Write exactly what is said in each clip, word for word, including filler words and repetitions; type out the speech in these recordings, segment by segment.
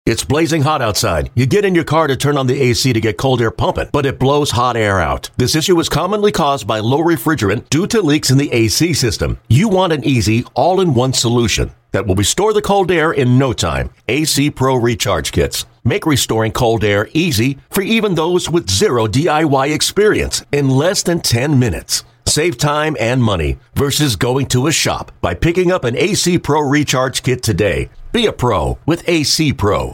It's blazing hot outside. You get in your car to turn on the A C to get cold air pumping, but it blows hot air out. This issue is commonly caused by low refrigerant due to leaks in the A C system. You want an easy, all-in-one solution that will restore the cold air in no time. A C Pro Recharge Kits make restoring cold air easy for even those with zero D I Y experience in less than ten minutes. Save time and money versus going to a shop by picking up an A C Pro Recharge Kit today. Be a pro with A C Pro.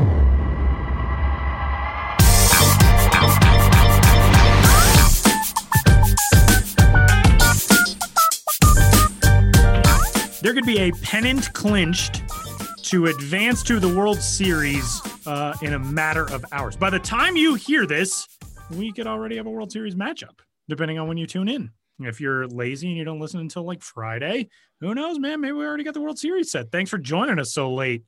There could be a pennant clinched to advance to the World Series uh, in a matter of hours. By the time you hear this, we could already have a World Series matchup, depending on when you tune in. If you're lazy and you don't listen until like Friday, who knows, man? Maybe we already got the World Series set. Thanks for joining us so late.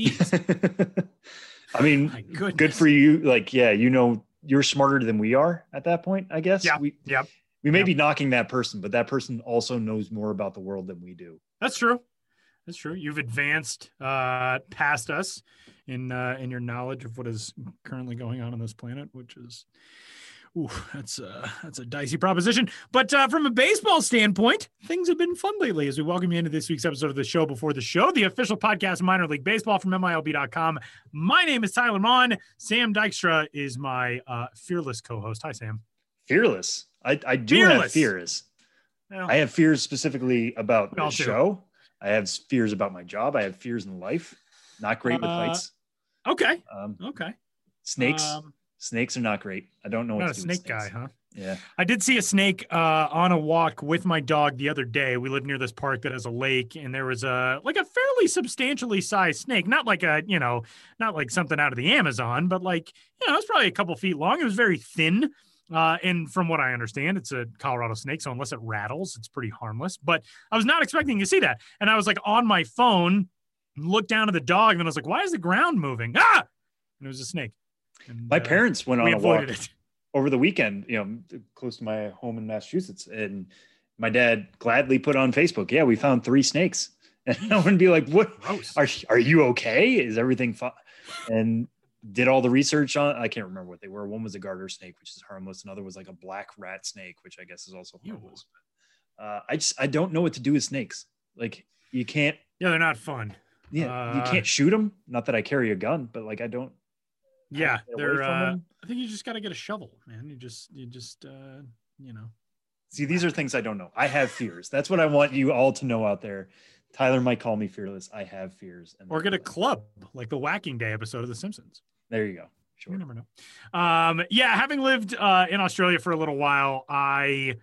Jeez. I mean, good for you. Like, yeah, you know, you're smarter than we are at that point, I guess. Yeah. We, yep. we may yep. be knocking that person, but that person also knows more about the world than we do. That's true. That's true. You've advanced uh, past us in uh, in your knowledge of what is currently going on on this planet, which is, ooh, that's uh, that's a dicey proposition. But uh, from a baseball standpoint, things have been fun lately as we welcome you into this week's episode of the show before the show, the official podcast of Minor League Baseball from M I L B dot com. My name is Tyler Maun. Sam Dykstra is my uh, fearless co-host. Hi, Sam. Fearless. I, I do fearless. have fears. Well, I have fears specifically about the do. show. I have fears about my job. I have fears in life. Not great with Uh, heights. Okay. Um, Okay. snakes. Um, Snakes are not great. I don't know what not to a do with snake guy, snakes. huh? Yeah. I did see a snake uh, on a walk with my dog the other day. We live near this park that has a lake, and there was a like a fairly substantially sized snake. Not like a, you know, not like something out of the Amazon, but like, you know, it was probably a couple feet long. It was very thin. Uh, and from what I understand, it's a Colorado snake. So unless it rattles, it's pretty harmless. But I was not expecting to see that. And I was like on my phone, looked down at the dog, and then I was like, why is the ground moving? Ah! And it was a snake. And, My uh, parents went on we a walk avoided it. over the weekend, you know, close to my home in Massachusetts. And my dad gladly put on Facebook, yeah, we found three snakes. And I wouldn't be like, what? Gross. Are, are you okay? Is everything fine? And did all the research on, I can't remember what they were. One was a garter snake, which is harmless. Another was like a black rat snake, which I guess is also harmless. Uh, I just, I don't know what to do with snakes. Like you can't. Yeah, they're not fun. Yeah. Uh, you can't shoot them. Not that I carry a gun, but like, I don't. Yeah, get away they're. from Uh, them. I think you just got to get a shovel, man. You just, you just, uh, you know. See, these are things I don't know. I have fears. That's what I want you all to know out there. Tyler might call me fearless. I have fears. And Or get a club like the Whacking Day episode of The Simpsons. There you go. Sure. You never know. Um, yeah, having lived uh, in Australia for a little while, I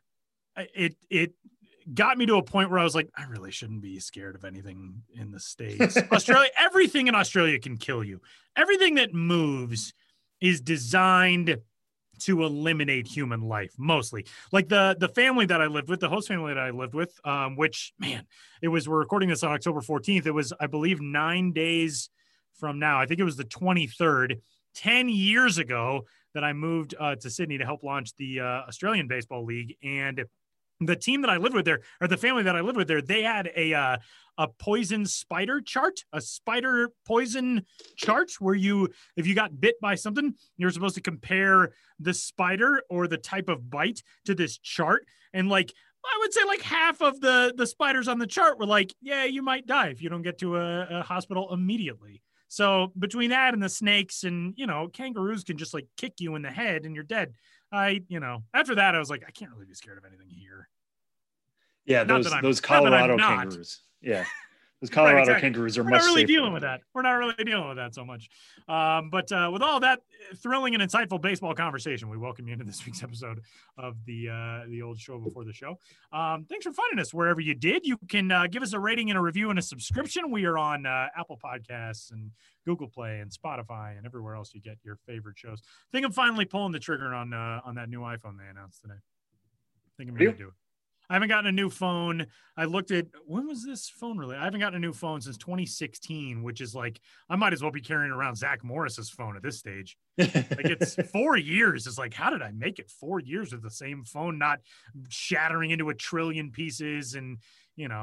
it it got me to a point where I was like, I really shouldn't be scared of anything in the States. Australia, everything in Australia can kill you. Everything that moves is designed to eliminate human life, mostly. Like the the family that I lived with, the host family that I lived with, um, which, man, it was, we're recording this on October fourteenth. It was, I believe, nine days from now. I think it was the twenty-third, ten years ago that I moved uh, to Sydney to help launch the uh, Australian Baseball League. And the team that I lived with there, or the family that I lived with there, they had a uh, a poison spider chart, a spider poison chart where you, if you got bit by something, you're supposed to compare the spider or the type of bite to this chart. And like, I would say like half of the, the spiders on the chart were like, yeah, you might die if you don't get to a, a hospital immediately. So between that and the snakes and, you know, kangaroos can just like kick you in the head and you're dead. I, you know, after that, I was like, I can't really be scared of anything here. Yeah, Not those that I'm- those not that I'm Colorado not. kangaroos. Yeah, those Colorado exactly. kangaroos are We're much not really safer dealing than with we that. We're not really dealing with that so much. Um, but uh, with all that thrilling and insightful baseball conversation, we welcome you into this week's episode of the uh, the old show before the show. Um, thanks for finding us wherever you did. You can uh, give us a rating and a review and a subscription. We are on uh, Apple Podcasts and Google Play and Spotify and everywhere else you get your favorite shows. I think I'm finally pulling the trigger on uh, on that new iPhone they announced today. I think I'm going to do it. I haven't gotten a new phone. I looked at, when was this phone really? I haven't gotten a new phone since twenty sixteen, which is like, I might as well be carrying around Zach Morris's phone at this stage. Like it's four years. It's like, how did I make it four years with the same phone, not shattering into a trillion pieces and, you know,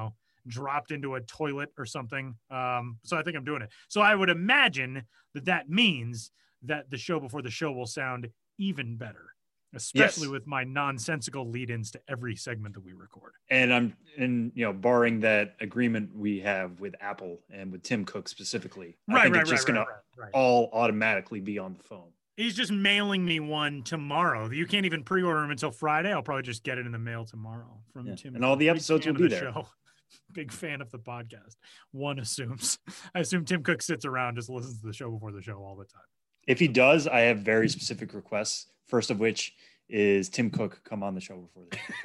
dropped into a toilet or something. Um, so I think I'm doing it. So I would imagine that that means that the show before the show will sound even better, especially yes. with my nonsensical lead-ins to every segment that we record. And I'm, and you know, barring that agreement we have with Apple and with Tim Cook specifically, right, I think right, it's just right, going right, to right, right. all automatically be on the phone. He's just mailing me one tomorrow. You can't even pre-order them until Friday. I'll probably just get it in the mail tomorrow from Yeah. Tim. And all the episodes will be the there. Show. Big fan of the podcast. One assumes. I assume Tim Cook sits around, just listens to the show before the show all the time. If he does, I have very specific requests. First of which is Tim Cook come on the show before the show.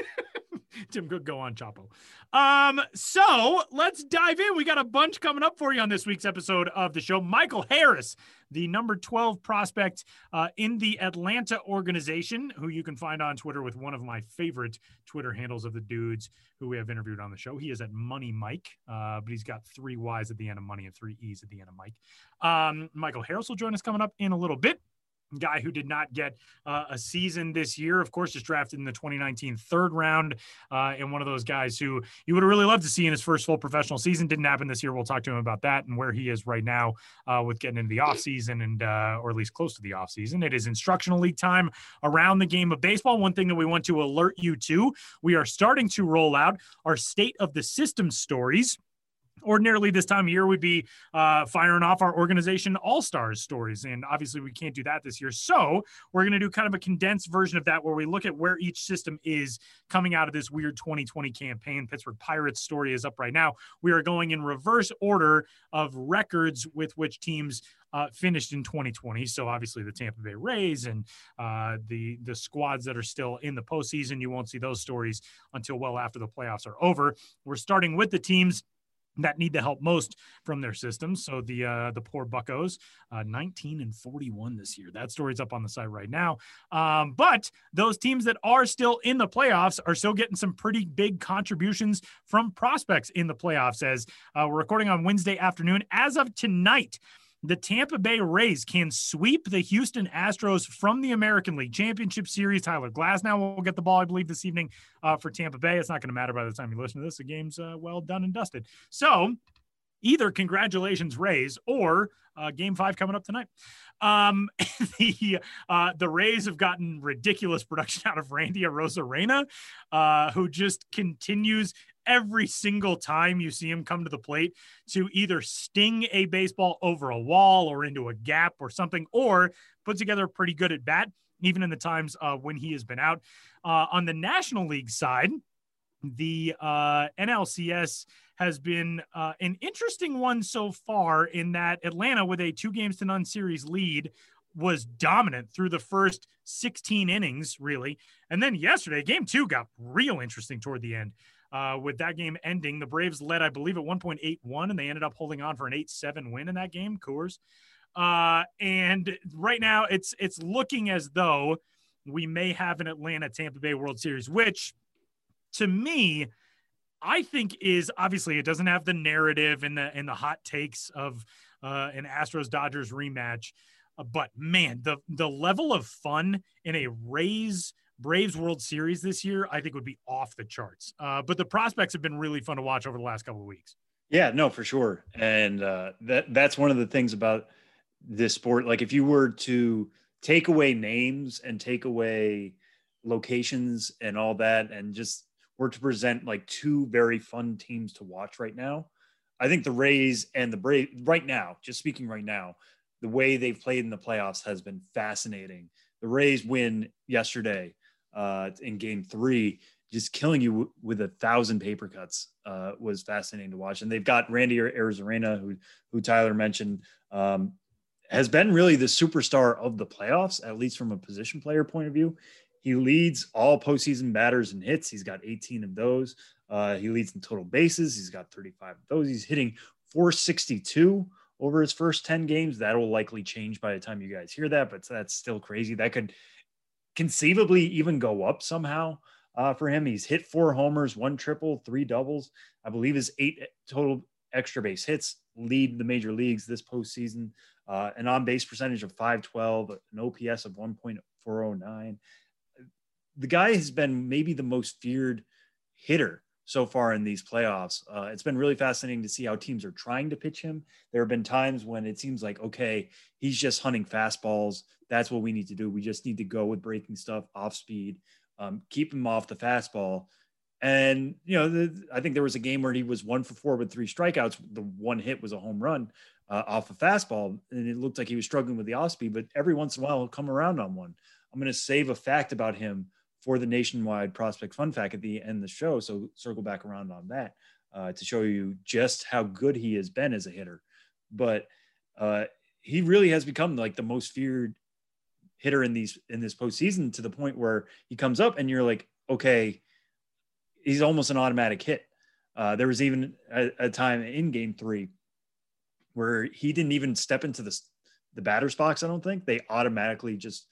Tim Cook, go on Chapo. Um, so let's dive in. We got a bunch coming up for you on this week's episode of the show. Michael Harris, the number twelve prospect uh, in the Atlanta organization, who you can find on Twitter with one of my favorite Twitter handles of the dudes who we have interviewed on the show. He is at Money Mike, uh, but he's got three Y's at the end of Money and three E's at the end of Mike. Um, Michael Harris will join us coming up in a little bit. Guy who did not get uh, a season this year, of course, just drafted in the twenty nineteen third round, uh, and one of those guys who you would have really loved to see in his first full professional season. Didn't happen this year. We'll talk to him about that and where he is right now uh, with getting into the offseason and uh, or at least close to the offseason. It is instructional league time around the game of baseball. One thing that we want to alert you to, we are starting to roll out our state of the system stories. Ordinarily, this time of year, we'd be uh, firing off our organization all-stars stories. And obviously, we can't do that this year. So we're going to do kind of a condensed version of that where we look at where each system is coming out of this weird twenty twenty campaign. Pittsburgh Pirates story is up right now. We are going in reverse order of records with which teams uh, finished in twenty twenty. So obviously the Tampa Bay Rays and uh, the, the squads that are still in the postseason, you won't see those stories until well after the playoffs are over. We're starting with the teams that need the help most from their systems. So the uh, the poor Buccos, uh, nineteen and forty-one this year. That story's up on the site right now. Um, but those teams that are still in the playoffs are still getting some pretty big contributions from prospects in the playoffs. As uh, we're recording on Wednesday afternoon, as of tonight, the Tampa Bay Rays can sweep the Houston Astros from the American League Championship Series. Tyler Glasnow will get the ball, I believe, this evening uh, for Tampa Bay. It's not going to matter by the time you listen to this. The game's uh, well done and dusted. So either congratulations, Rays, or uh, game five coming up tonight. Um, the uh, the Rays have gotten ridiculous production out of Randy Arozarena, uh, who just continues every single time you see him come to the plate to either sting a baseball over a wall or into a gap or something, or put together a pretty good at bat, even in the times uh, when he has been out. Uh, on the National League side, the uh, N L C S has been uh, an interesting one so far in that Atlanta, with a two games to none series lead, was dominant through the first sixteen innings, really. And then yesterday, game two got real interesting toward the end. Uh, with that game ending, the Braves led, I believe, at one point eight one, and they ended up holding on for an eight seven win in that game, Coors. Uh, and right now, it's it's looking as though we may have an Atlanta-Tampa Bay World Series, which, to me, I think is obviously it doesn't have the narrative and the and the hot takes of uh, an Astros-Dodgers rematch. Uh, but, man, the the level of fun in a Rays Braves World Series this year, I think would be off the charts. Uh, but the prospects have been really fun to watch over the last couple of weeks. Yeah, no, for sure. And uh, that that's one of the things about this sport. Like if you were to take away names and take away locations and all that, and just were to present like two very fun teams to watch right now, I think the Rays and the Braves right now, just speaking right now, the way they've played in the playoffs has been fascinating. The Rays win yesterday uh, in game three, just killing you w- with a thousand paper cuts uh, was fascinating to watch. And they've got Randy Arozarena, who, who Tyler mentioned, um, has been really the superstar of the playoffs, at least from a position player point of view. He leads all postseason batters and hits. He's got eighteen of those. Uh, he leads in total bases. He's got thirty-five of those. He's hitting four sixty-two over his first ten games. That will likely change by the time you guys hear that, but that's still crazy. That could conceivably even go up somehow uh, for him. He's hit four homers, one triple, three doubles. I believe his eight total extra base hits lead the major leagues this postseason. Uh, an on-base percentage of five twelve, an O P S of one point four oh nine. The guy has been maybe the most feared hitter so far in these playoffs. Uh, it's been really fascinating to see how teams are trying to pitch him. There have been times when it seems like, okay, he's just hunting fastballs. That's what we need to do. We just need to go with breaking stuff, off speed, um, keep him off the fastball. And, you know, the, I think there was a game where he was one for four with three strikeouts. The one hit was a home run uh, off a fastball. And it looked like he was struggling with the off speed, but every once in a while he'll come around on one. I'm going to save a fact about him for the Nationwide Prospect Fun Fact at the end of the show. So circle back around on that uh, to show you just how good he has been as a hitter. But uh, he really has become like the most feared hitter in these, in this postseason, to the point where he comes up and you're like, okay, he's almost an automatic hit. Uh, there was even a, a time in game three where he didn't even step into the, the batter's box. I don't think they automatically just,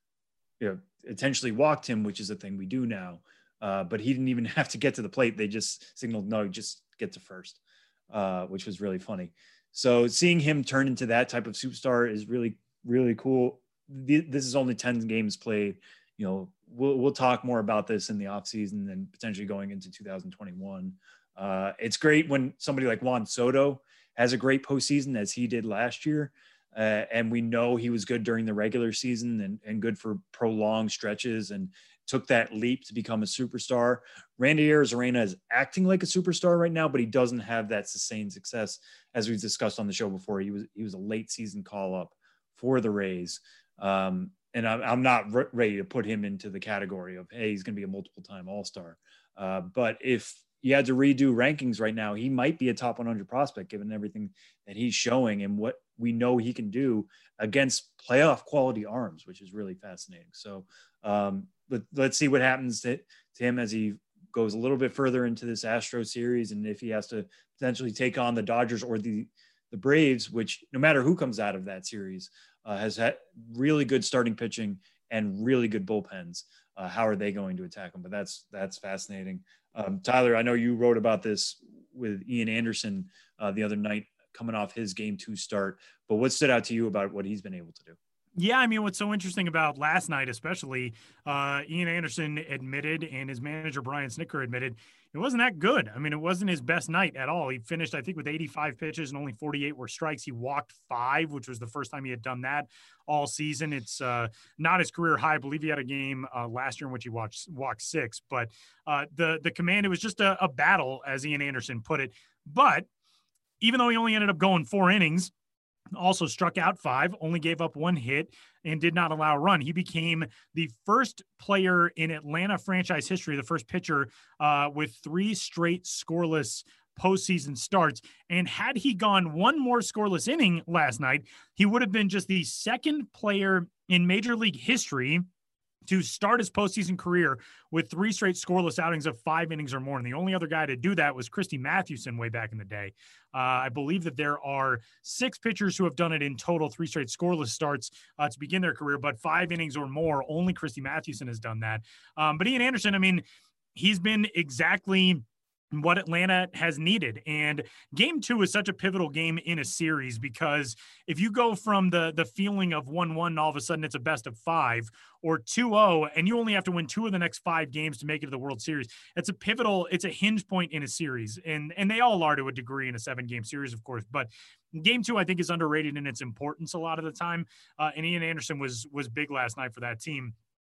you know, intentionally walked him, which is a thing we do now. Uh, but he didn't even have to get to the plate. They just signaled, no, just get to first, uh, which was really funny. So seeing him turn into that type of superstar is really, really cool. This is only ten games played. You know, we'll, we'll talk more about this in the off season and potentially going into two thousand twenty-one. Uh, it's great when somebody like Juan Soto has a great postseason, as he did last year. Uh, and we know he was good during the regular season and, and good for prolonged stretches and took that leap to become a superstar. Randy Arozarena is acting like a superstar right now, but he doesn't have that sustained success. As we've discussed on the show before, he was, he was a late season call up for the Rays. Um, and I'm, I'm not re- ready to put him into the category of, hey, he's going to be a multiple time All-Star. Uh, but if you had to redo rankings right now, he might be a top one hundred prospect, given everything that he's showing and what we know he can do against playoff quality arms, which is really fascinating. So um, but let's see what happens to, to him as he goes a little bit further into this Astro series. And if he has to potentially take on the Dodgers or the, the Braves, which no matter who comes out of that series uh, has had really good starting pitching and really good bullpens. Uh, how are they going to attack him? But that's, that's fascinating. Um, Tyler, I know you wrote about this with Ian Anderson uh, the other night, coming off his game two start, but what stood out to you about what he's been able to do? Yeah, I mean, what's so interesting about last night, especially, uh, Ian Anderson admitted, and his manager Brian Snitker admitted, it wasn't that good. I mean, it wasn't his best night at all. He finished, I think, with eighty-five pitches and only forty-eight were strikes. He walked five, which was the first time he had done that all season. It's uh, not his career high. I believe he had a game uh, last year in which he watched, walked six. But uh, the the command, it was just a, a battle, as Ian Anderson put it. But even though he only ended up going four innings, also struck out five, only gave up one hit, and did not allow a run. He became the first player in Atlanta franchise history, the first pitcher uh, with three straight scoreless postseason starts. And had he gone one more scoreless inning last night, he would have been just the second player in Major League history to start his postseason career with three straight scoreless outings of five innings or more. And the only other guy to do that was Christy Mathewson way back in the day. Uh, I believe that there are six pitchers who have done it in total, three straight scoreless starts uh, to begin their career, but five innings or more, only Christy Mathewson has done that. Um, but Ian Anderson, I mean, he's been exactly what Atlanta has needed. And game two is such a pivotal game in a series, because if you go from the the feeling of one one, all of a sudden it's a best of five, or two oh, and you only have to win two of the next five games to make it to the World Series, it's a pivotal, it's a hinge point in a series. And, and they all are to a degree in a seven game series, of course, but game two, I think, is underrated in its importance a lot of the time. Uh, and Ian Anderson was, was big last night for that team.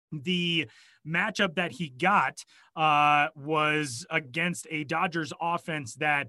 The matchup that he got uh, was against a Dodgers offense that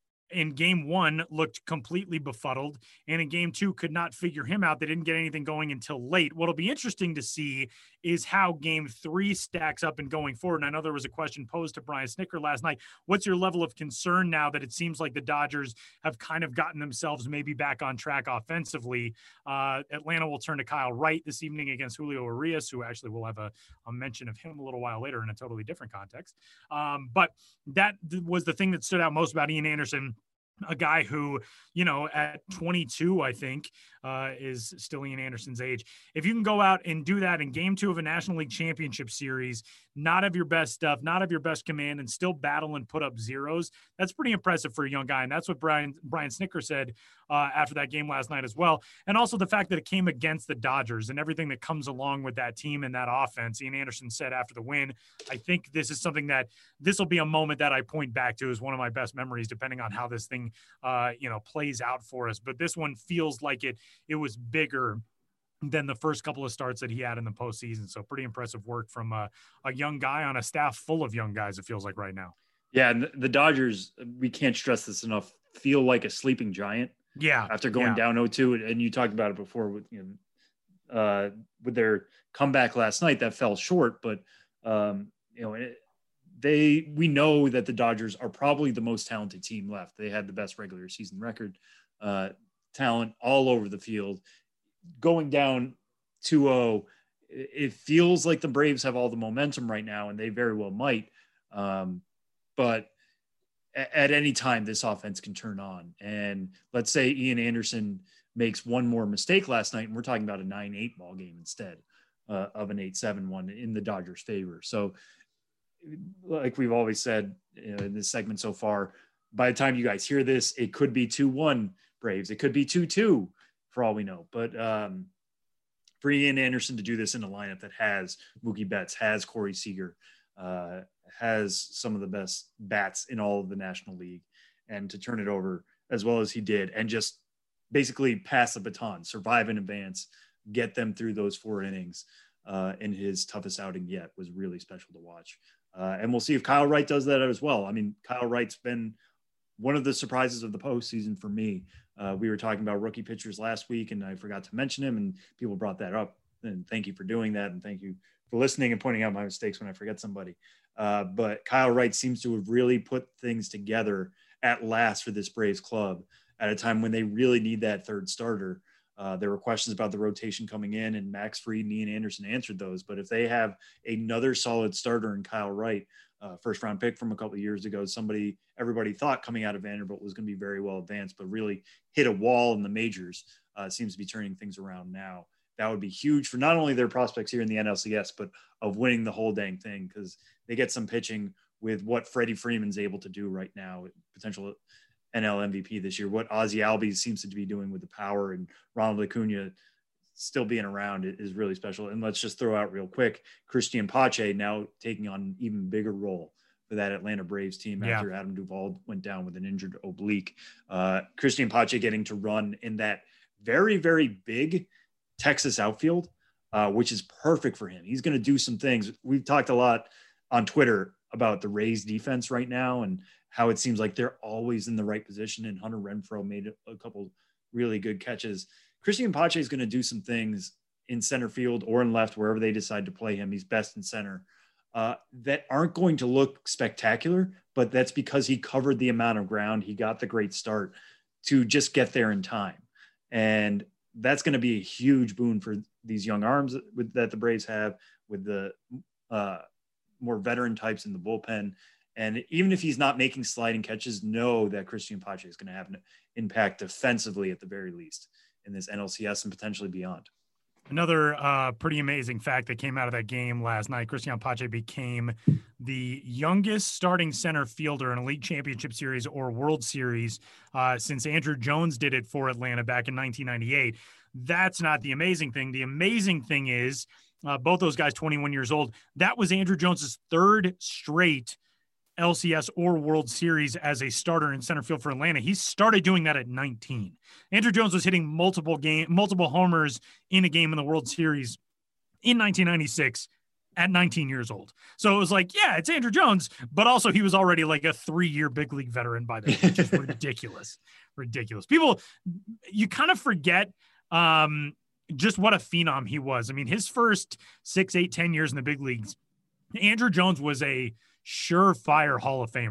in game one looked completely befuddled, and in game two could not figure him out. They didn't get anything going until late. What'll be interesting to see is how game three stacks up and going forward. And I know there was a question posed to Brian Snitker last night. What's your level of concern now that it seems like the Dodgers have kind of gotten themselves maybe back on track offensively? Uh, Atlanta will turn to Kyle Wright this evening against Julio Urias, who actually will have a, a mention of him a little while later in a totally different context. Um, but that was the thing that stood out most about Ian Anderson, a guy who, you know, at twenty-two, I think, uh, is still Ian Anderson's age. If you can go out and do that in game two of a National League Championship Series, not have your best stuff, not have your best command, and still battle and put up zeros, that's pretty impressive for a young guy. And that's what Brian Brian Snitker said uh, after that game last night as well. And also the fact that it came against the Dodgers and everything that comes along with that team and that offense. Ian Anderson said after the win, I think this is something that this will be a moment that I point back to as one of my best memories, depending on how this thing, uh, you know, plays out for us. But this one feels like it, it was bigger than the first couple of starts that he had in the postseason. So pretty impressive work from a, a young guy on a staff full of young guys, it feels like right now. Yeah. And the Dodgers, we can't stress this enough, feel like a sleeping giant. Yeah. After going yeah. down oh two, and you talked about it before with, you know, uh, with their comeback last night that fell short, but um, you know, it, they, we know that the Dodgers are probably the most talented team left. They had the best regular season record, uh, talent all over the field. Going down two oh, it feels like the Braves have all the momentum right now, and they very well might. Um, but at any time, this offense can turn on. And let's say Ian Anderson makes one more mistake last night, and we're talking about a nine eight ball game instead uh, of an eight seven one in the Dodgers' favor. So, like we've always said, you know, in this segment so far, by the time you guys hear this, it could be two one Braves. It could be two two for all we know. But um, for Ian Anderson to do this in a lineup that has Mookie Betts, has Corey Seager, uh, has some of the best bats in all of the National League, and to turn it over as well as he did and just basically pass the baton, survive in advance, get them through those four innings uh, in his toughest outing yet was really special to watch. Uh, and we'll see if Kyle Wright does that as well. I mean, Kyle Wright's been one of the surprises of the postseason for me. Uh, we were talking about rookie pitchers last week, and I forgot to mention him, and people brought that up. And thank you for doing that, and thank you for listening and pointing out my mistakes when I forget somebody. Uh, but Kyle Wright seems to have really put things together at last for this Braves club at a time when they really need that third starter. Uh, there were questions about the rotation coming in, and Max Fried and Ian Anderson answered those. But if they have another solid starter in Kyle Wright, uh, first round pick from a couple of years ago, somebody everybody thought coming out of Vanderbilt was going to be very well advanced, but really hit a wall in the majors, uh, seems to be turning things around now. That would be huge for not only their prospects here in the N L C S, but of winning the whole dang thing, because they get some pitching with what Freddie Freeman's able to do right now, potential N L M V P this year, what Ozzie Albies seems to be doing with the power, and Ronald Acuna still being around is really special. And let's just throw out real quick, Christian Pache now taking on an even bigger role for that Atlanta Braves team after yeah. Adam Duvall went down with an injured oblique. Uh, Christian Pache getting to run in that very, very big Texas outfield, uh, which is perfect for him. He's going to do some things. We've talked a lot on Twitter about the Rays defense right now and how it seems like they're always in the right position. And Hunter Renfroe made a couple really good catches. Christian Pache is going to do some things in center field or in left, wherever they decide to play him. He's best in center, uh, that aren't going to look spectacular, but that's because he covered the amount of ground. He got the great start to just get there in time. And that's going to be a huge boon for these young arms that, that the Braves have, with the uh, more veteran types in the bullpen. And even if he's not making sliding catches, know that Christian Pache is going to have an impact defensively at the very least in this N L C S and potentially beyond. Another uh, pretty amazing fact that came out of that game last night, Christian Pache became the youngest starting center fielder in a league championship series or World Series uh, since Andrew Jones did it for Atlanta back in nineteen ninety-eight. That's not the amazing thing. The amazing thing is uh, both those guys, twenty-one years old, that was Andrew Jones's third straight L C S or World Series as a starter in center field for Atlanta. He started doing that at nineteen. Andrew Jones was hitting multiple game, multiple homers in a game in the World Series in nineteen ninety-six at nineteen years old. So it was like, yeah, it's Andrew Jones, but also he was already like a three-year big league veteran by then, which is ridiculous, ridiculous. People, you kind of forget um, just what a phenom he was. I mean, his first six, eight, ten years in the big leagues, Andrew Jones was a surefire Hall of Famer.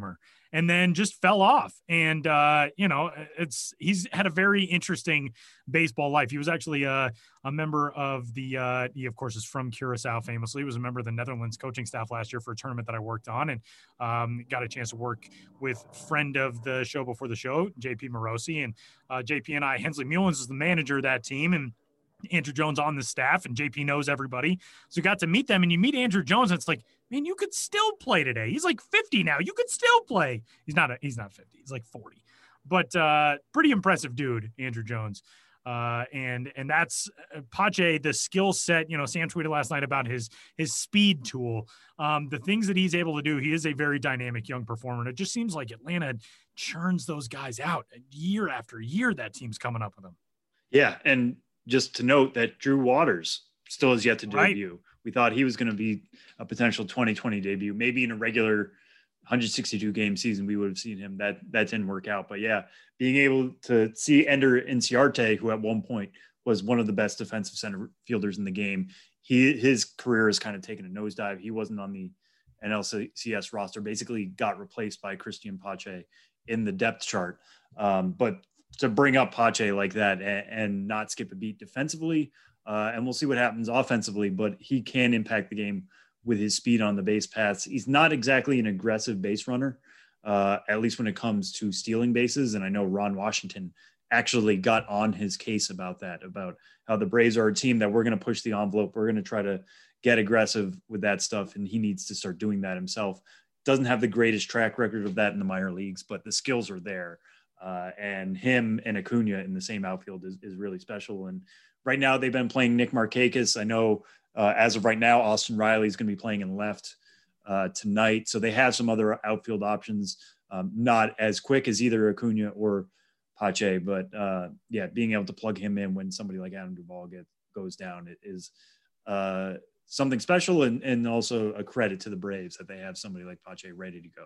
and then just fell off. And, uh, you know, it's, he's had a very interesting baseball life. He was actually a, a member of the, uh, he of course is from Curacao famously, he was a member of the Netherlands coaching staff last year for a tournament that I worked on, and um, got a chance to work with friend of the show before the show, J P Morosi, and uh, J P and I, Hensley Mullins is the manager of that team, and Andrew Jones on the staff, and J P knows everybody. So we got to meet them, and you meet Andrew Jones, and it's like, man, you could still play today. He's like fifty now. You could still play. He's not a, he's not fifty. He's like forty, but uh, pretty impressive dude, Andrew Jones. Uh, and, and that's uh, Pache, the skill set, you know, Sam tweeted last night about his, his speed tool, um, the things that he's able to do. He is a very dynamic young performer. And it just seems like Atlanta churns those guys out year after year. That team's coming up with them. Yeah. And just to note that Drew Waters still has yet to Right. debut. We thought he was going to be a potential twenty twenty debut, maybe in a regular one hundred sixty-two game season, we would have seen him. That that didn't work out. But yeah, being able to see Ender Inciarte, who at one point was one of the best defensive center fielders in the game, he his career has kind of taken a nosedive. He wasn't on the N L C S roster, basically got replaced by Christian Pache in the depth chart. Um, but to bring up Pache like that and, and not skip a beat defensively, uh, and we'll see what happens offensively, but he can impact the game with his speed on the base paths. He's not exactly an aggressive base runner, uh, at least when it comes to stealing bases. And I know Ron Washington actually got on his case about that, about how the Braves are a team that we're going to push the envelope. We're going to try to get aggressive with that stuff. And he needs to start doing that himself. Doesn't have the greatest track record of that in the minor leagues, but the skills are there. Uh, and him and Acuna in the same outfield is, is really special. And right now they've been playing Nick Markakis. I know uh, as of right now, Austin Riley is going to be playing in left uh, tonight. So they have some other outfield options, um, not as quick as either Acuna or Pache, but uh, yeah, being able to plug him in when somebody like Adam Duvall get, goes down, it is uh, something special, and, and also a credit to the Braves that they have somebody like Pache ready to go.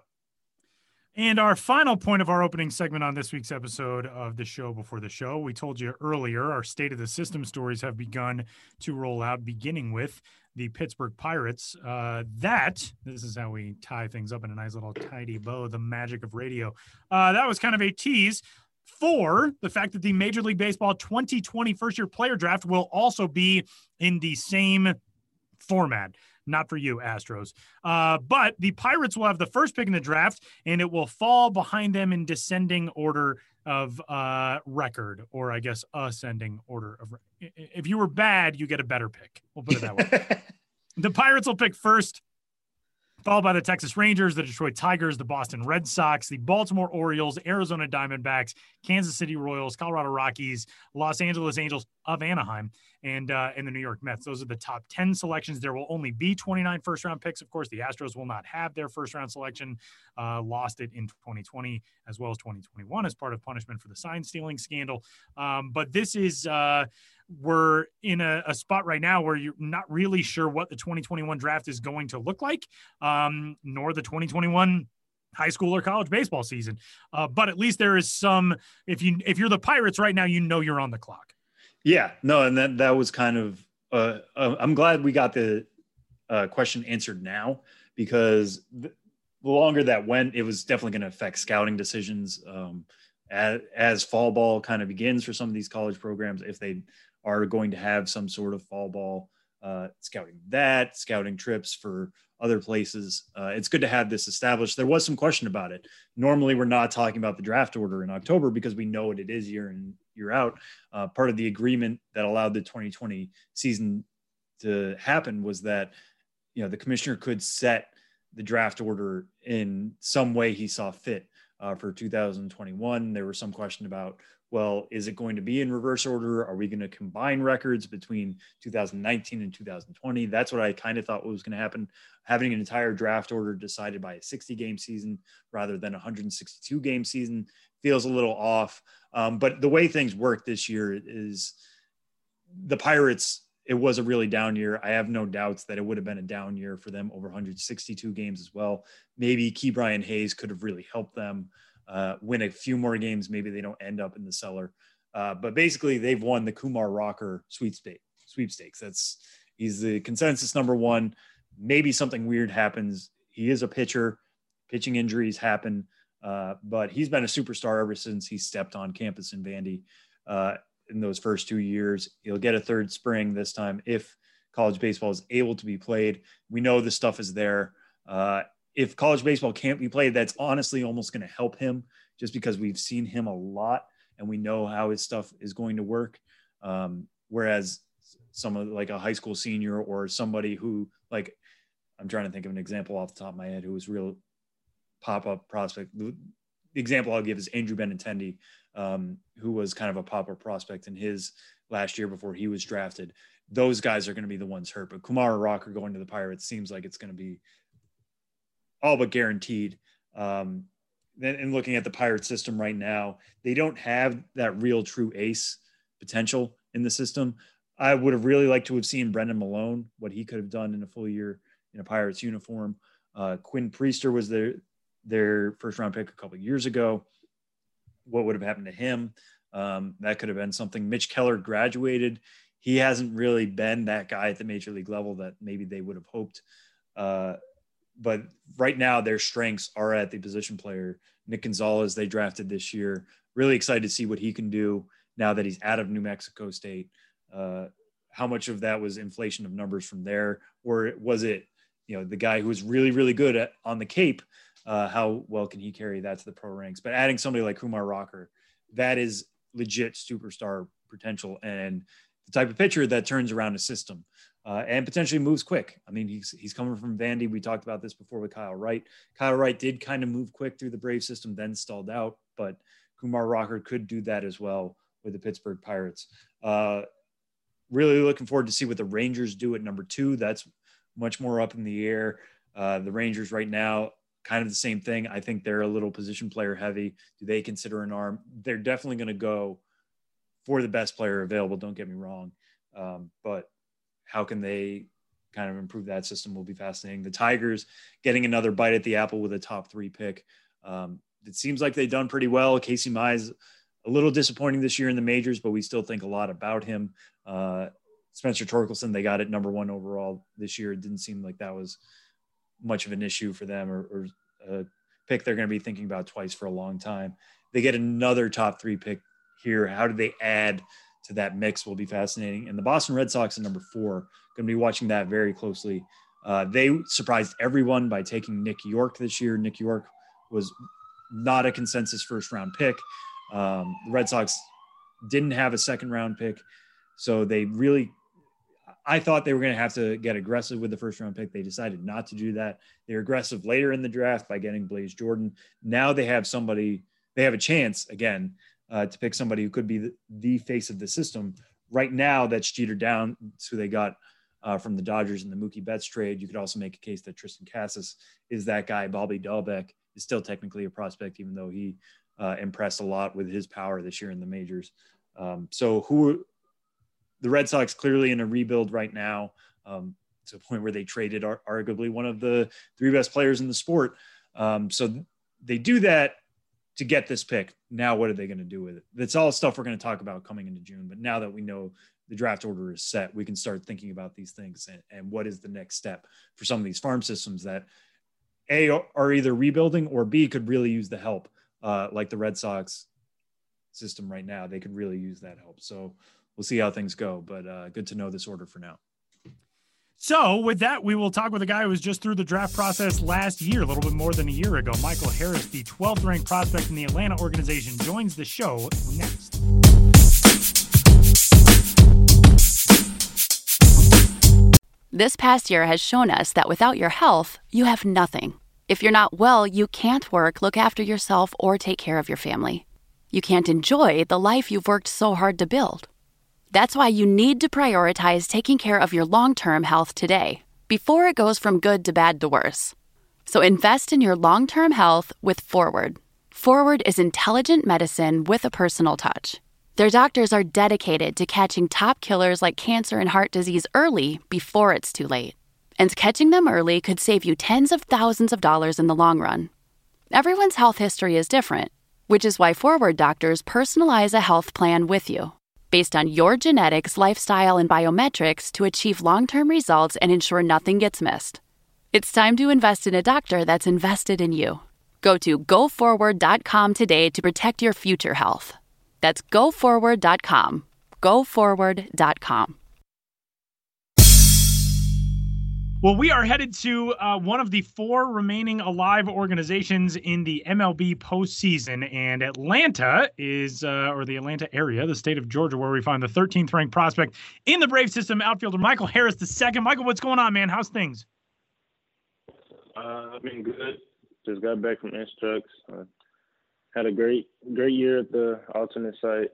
And our final point of our opening segment on this week's episode of the show before the show, we told you earlier, our state of the system stories have begun to roll out, beginning with the Pittsburgh Pirates. Uh, that, this is how we tie things up in a nice little tidy bow, the magic of radio. Uh, that was kind of a tease for the fact that the Major League Baseball twenty twenty first-year player draft will also be in the same format. Not for you, Astros. Uh, but the Pirates will have the first pick in the draft, and it will fall behind them in descending order of uh, record, or I guess ascending order of. Re- if you were bad, you get a better pick. We'll put it that way. The Pirates will pick first, followed by the Texas Rangers, the Detroit Tigers, the Boston Red Sox, the Baltimore Orioles, Arizona Diamondbacks, Kansas City Royals, Colorado Rockies, Los Angeles Angels of Anaheim, and uh, and the New York Mets. Those are the top ten selections. There will only be twenty-nine first-round picks. Of course, the Astros will not have their first-round selection. Uh, lost it in twenty twenty as well as twenty twenty-one as part of punishment for the sign-stealing scandal. Um, but this is uh, we're in a, a spot right now where you're not really sure what the twenty twenty-one draft is going to look like, um, nor the twenty twenty-one high school or college baseball season. Uh, but at least there is some, if you, if you're the Pirates right now, you know, you're on the clock. Yeah, no. And that, that was kind of, uh, uh, I'm glad we got the uh, question answered now, because the longer that went, it was definitely going to affect scouting decisions um, as, as fall ball kind of begins for some of these college programs. If they are going to have some sort of fall ball uh, scouting, that scouting trips for other places. Uh, it's good to have this established. There was some question about it. Normally we're not talking about the draft order in October because we know what it is year in, year out. Uh, part of the agreement that allowed the twenty twenty season to happen was that, you know, the commissioner could set the draft order in some way he saw fit. Uh, for two thousand twenty-one, there was some question about, well, is it going to be in reverse order? Are we going to combine records between two thousand nineteen and two thousand twenty? That's what I kind of thought was going to happen. Having an entire draft order decided by a sixty game season rather than a one hundred sixty-two game season feels a little off. Um, but the way things work this year is the Pirates, it was a really down year. I have no doubts that it would have been a down year for them, over one hundred sixty-two games as well. Maybe Key Brian Hayes could have really helped them uh, win a few more games. Maybe they don't end up in the cellar. Uh, but basically they've won the Kumar Rocker sweepstake, sweepstakes. That's, he's the consensus number one. Maybe something weird happens. He is a pitcher. Pitching injuries happen. Uh, but he's been a superstar ever since he stepped on campus in Vandy uh, in those first two years. He'll get a third spring this time if college baseball is able to be played. We know the stuff is there. Uh, if college baseball can't be played, that's honestly almost going to help him just because we've seen him a lot and we know how his stuff is going to work. Um, whereas some of like a high school senior or somebody who like, I'm trying to think of an example off the top of my head who was real pop-up prospect. The example I'll give is Andrew Benintendi, um, who was kind of a pop-up prospect in his last year before he was drafted. Those guys are going to be the ones hurt, but Kumar Rocker going to the Pirates seems like it's going to be all but guaranteed. Um, then and looking at the Pirate system right now, they don't have that real true ace potential in the system. I would have really liked to have seen Brendan Malone, what he could have done in a full year in a Pirates uniform. Uh, Quinn Priester was their, their first round pick a couple of years ago. What would have happened to him? Um, that could have been something. Mitch Keller graduated. He hasn't really been that guy at the major league level that maybe they would have hoped. Uh, but right now their strengths are at the position player. Nick Gonzalez, they drafted this year. Really excited to see what he can do now that he's out of New Mexico State. Uh, how much of that was inflation of numbers from there? Or was it, you know, the guy who was really, really good at on the Cape? Uh, how well can he carry that to the pro ranks? But adding somebody like Kumar Rocker, that is legit superstar potential and the type of pitcher that turns around a system uh, and potentially moves quick. I mean, he's he's coming from Vandy. We talked about this before with Kyle Wright. Kyle Wright did kind of move quick through the Brave system, then stalled out, but Kumar Rocker could do that as well with the Pittsburgh Pirates. Uh, really looking forward to see what the Rangers do at number two. That's much more up in the air. Uh, the Rangers right now, kind of the same thing. I think they're a little position player heavy. Do they consider an arm? They're definitely going to go for the best player available. Don't get me wrong. Um, but how can they kind of improve that system will be fascinating. The Tigers getting another bite at the apple with a top three pick. Um, it seems like they've done pretty well. Casey Mize, a little disappointing this year in the majors, but we still think a lot about him. Uh, Spencer Torkelson, they got it number one overall this year. It didn't seem like that was much of an issue for them or, or a pick they're going to be thinking about twice for a long time. They get another top three pick here. How do they add to that mix will be fascinating. And the Boston Red Sox at number four, going to be watching that very closely. Uh, they surprised everyone by taking Nick York this year. Nick York was not a consensus first round pick. Um, the Red Sox didn't have a second round pick. So they really, I thought they were going to have to get aggressive with the first round pick. They decided not to do that. They were aggressive later in the draft by getting Blaze Jordan. Now they have somebody, they have a chance again uh, to pick somebody who could be the, the face of the system. Right now that's Jeter Downs, who they got uh, from the Dodgers in the Mookie Betts trade. You could also make a case that Tristan Casas is that guy. Bobby Dahlbeck is still technically a prospect, even though he uh, impressed a lot with his power this year in the majors. Um, so who the Red Sox clearly in a rebuild right now, um, to a point where they traded ar- arguably one of the three best players in the sport. Um, so th- they do that to get this pick. Now, what are they going to do with it? That's all stuff we're going to talk about coming into June. But now that we know the draft order is set, we can start thinking about these things and, and what is the next step for some of these farm systems that A, are either rebuilding or B, could really use the help, uh, like the Red Sox system right now. They could really use that help. So we'll see how things go, but uh, good to know this order for now. So with that, we will talk with a guy who was just through the draft process last year, a little bit more than a year ago. Michael Harris, the twelfth ranked prospect in the Atlanta organization, joins the show next. This past year has shown us that without your health, you have nothing. If you're not well, you can't work, look after yourself, or take care of your family. You can't enjoy the life you've worked so hard to build. That's why you need to prioritize taking care of your long-term health today, before it goes from good to bad to worse. So invest in your long-term health with Forward. Forward is intelligent medicine with a personal touch. Their doctors are dedicated to catching top killers like cancer and heart disease early before it's too late. And catching them early could save you tens of thousands of dollars in the long run. Everyone's health history is different, which is why Forward doctors personalize a health plan with you, based on your genetics, lifestyle, and biometrics to achieve long-term results and ensure nothing gets missed. It's time to invest in a doctor that's invested in you. Go to go forward dot com today to protect your future health. That's go forward dot com. go forward dot com. Well, we are headed to uh, one of the four remaining alive organizations in the M L B postseason, and Atlanta is, uh, or the Atlanta area, the state of Georgia, where we find the thirteenth ranked prospect in the Brave system, outfielder Michael Harris the second. Michael, what's going on, man? How's things? Uh, I've been good. Just got back from Instructs. Uh, had a great, great year at the alternate site.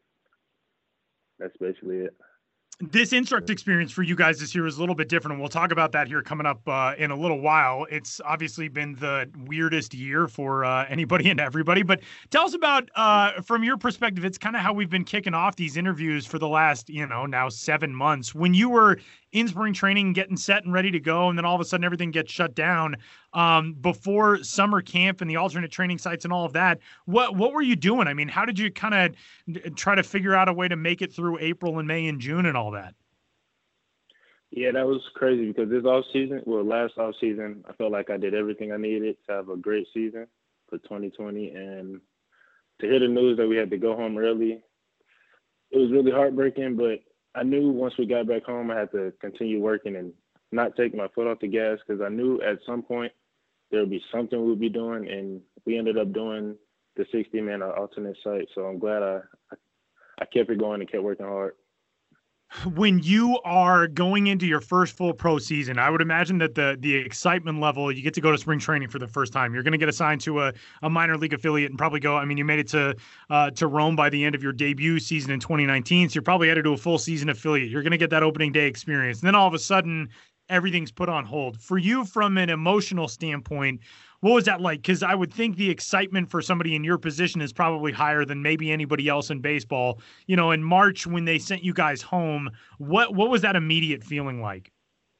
That's basically it. This Instruct experience for you guys this year is a little bit different, and we'll talk about that here coming up uh, in a little while. It's obviously been the weirdest year for uh, anybody and everybody, but tell us about, uh, from your perspective, it's kind of how we've been kicking off these interviews for the last, you know, now seven months. When you were in spring training, getting set and ready to go, and then all of a sudden everything gets shut down um, before summer camp and the alternate training sites and all of that, what what were you doing? I mean, how did you kind of try to figure out a way to make it through April and May and June and all that? Yeah, that was crazy because this off season, well, last off season, I felt like I did everything I needed to have a great season for twenty twenty, and to hear the news that we had to go home early, it was really heartbreaking. But I knew once we got back home, I had to continue working and not take my foot off the gas because I knew at some point there would be something we'd be doing, and we ended up doing the sixty man alternate site. So I'm glad I I kept it going and kept working hard. When you are going into your first full pro season, I would imagine that the the excitement level, you get to go to spring training for the first time. You're going to get assigned to a, a minor league affiliate and probably go. I mean, you made it to uh, to Rome by the end of your debut season in twenty nineteen, so you're probably headed to a full season affiliate. You're going to get that opening day experience. And then all of a sudden, everything's put on hold. For you, from an emotional standpoint, what was that like? Because I would think the excitement for somebody in your position is probably higher than maybe anybody else in baseball. You know, in March when they sent you guys home, what what was that immediate feeling like?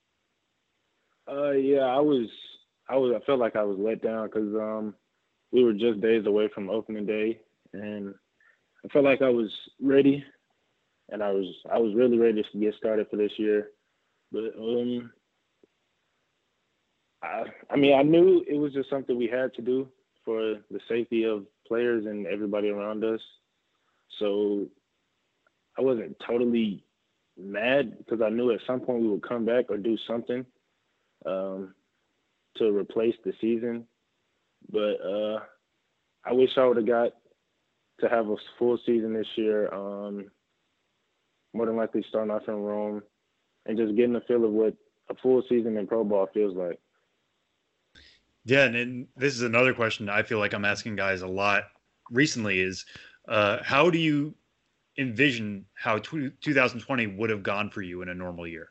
Uh, yeah, I was, I was, I felt like I was let down because um, we were just days away from opening day, and I felt like I was ready, and I was, I was really ready to get started for this year, but um. I, I mean, I knew it was just something we had to do for the safety of players and everybody around us. So I wasn't totally mad because I knew at some point we would come back or do something um, to replace the season. But uh, I wish I would have got to have a full season this year, um, more than likely starting off in Rome and just getting a feel of what a full season in pro ball feels like. Yeah, and, and this is another question I feel like I'm asking guys a lot recently is uh, how do you envision how two thousand twenty would have gone for you in a normal year?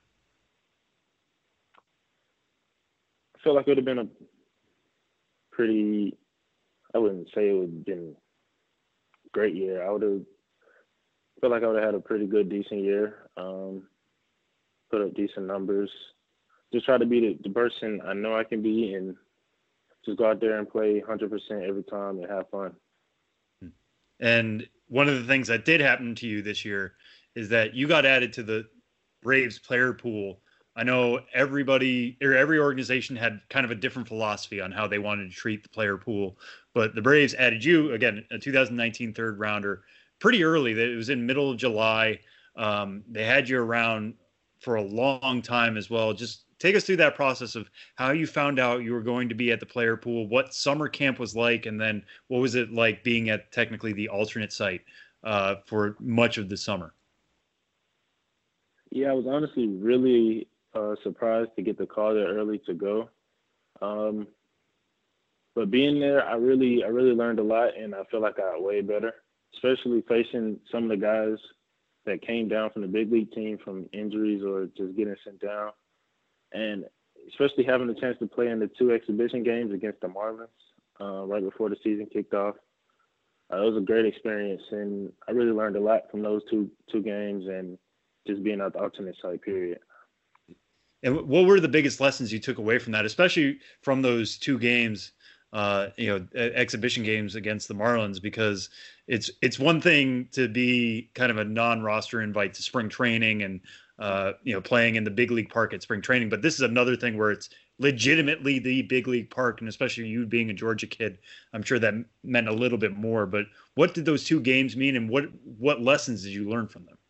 I feel like it would have been a pretty, I wouldn't say it would have been a great year. I would have, I feel like I would have had a pretty good, decent year, um, put up decent numbers, just try to be the, the person I know I can be and just go out there and play one hundred percent every time and have fun. And one of the things that did happen to you this year is that you got added to the Braves player pool. I know everybody or every organization had kind of a different philosophy on how they wanted to treat the player pool, but the Braves added you, again, a two thousand nineteen third rounder pretty early. It was in middle of July. Um, they had you around for a long time as well. Just take us through that process of how you found out you were going to be at the player pool, what summer camp was like, and then what was it like being at technically the alternate site uh, for much of the summer? Yeah, I was honestly really uh, surprised to get the call there early to go. Um, but being there, I really, I really learned a lot, and I feel like I got way better, especially facing some of the guys that came down from the big league team from injuries or just getting sent down. And especially having the chance to play in the two exhibition games against the Marlins uh, right before the season kicked off. Uh, it was a great experience, and I really learned a lot from those two two games and just being at the alternate site period. And what were the biggest lessons you took away from that, especially from those two games, uh, you know, exhibition games against the Marlins? Because it's it's one thing to be kind of a non-roster invite to spring training and uh, you know, playing in the big league park at spring training. But this is another thing where it's legitimately the big league park, and especially you being a Georgia kid, I'm sure that meant a little bit more. But what did those two games mean, and what what lessons did you learn from them?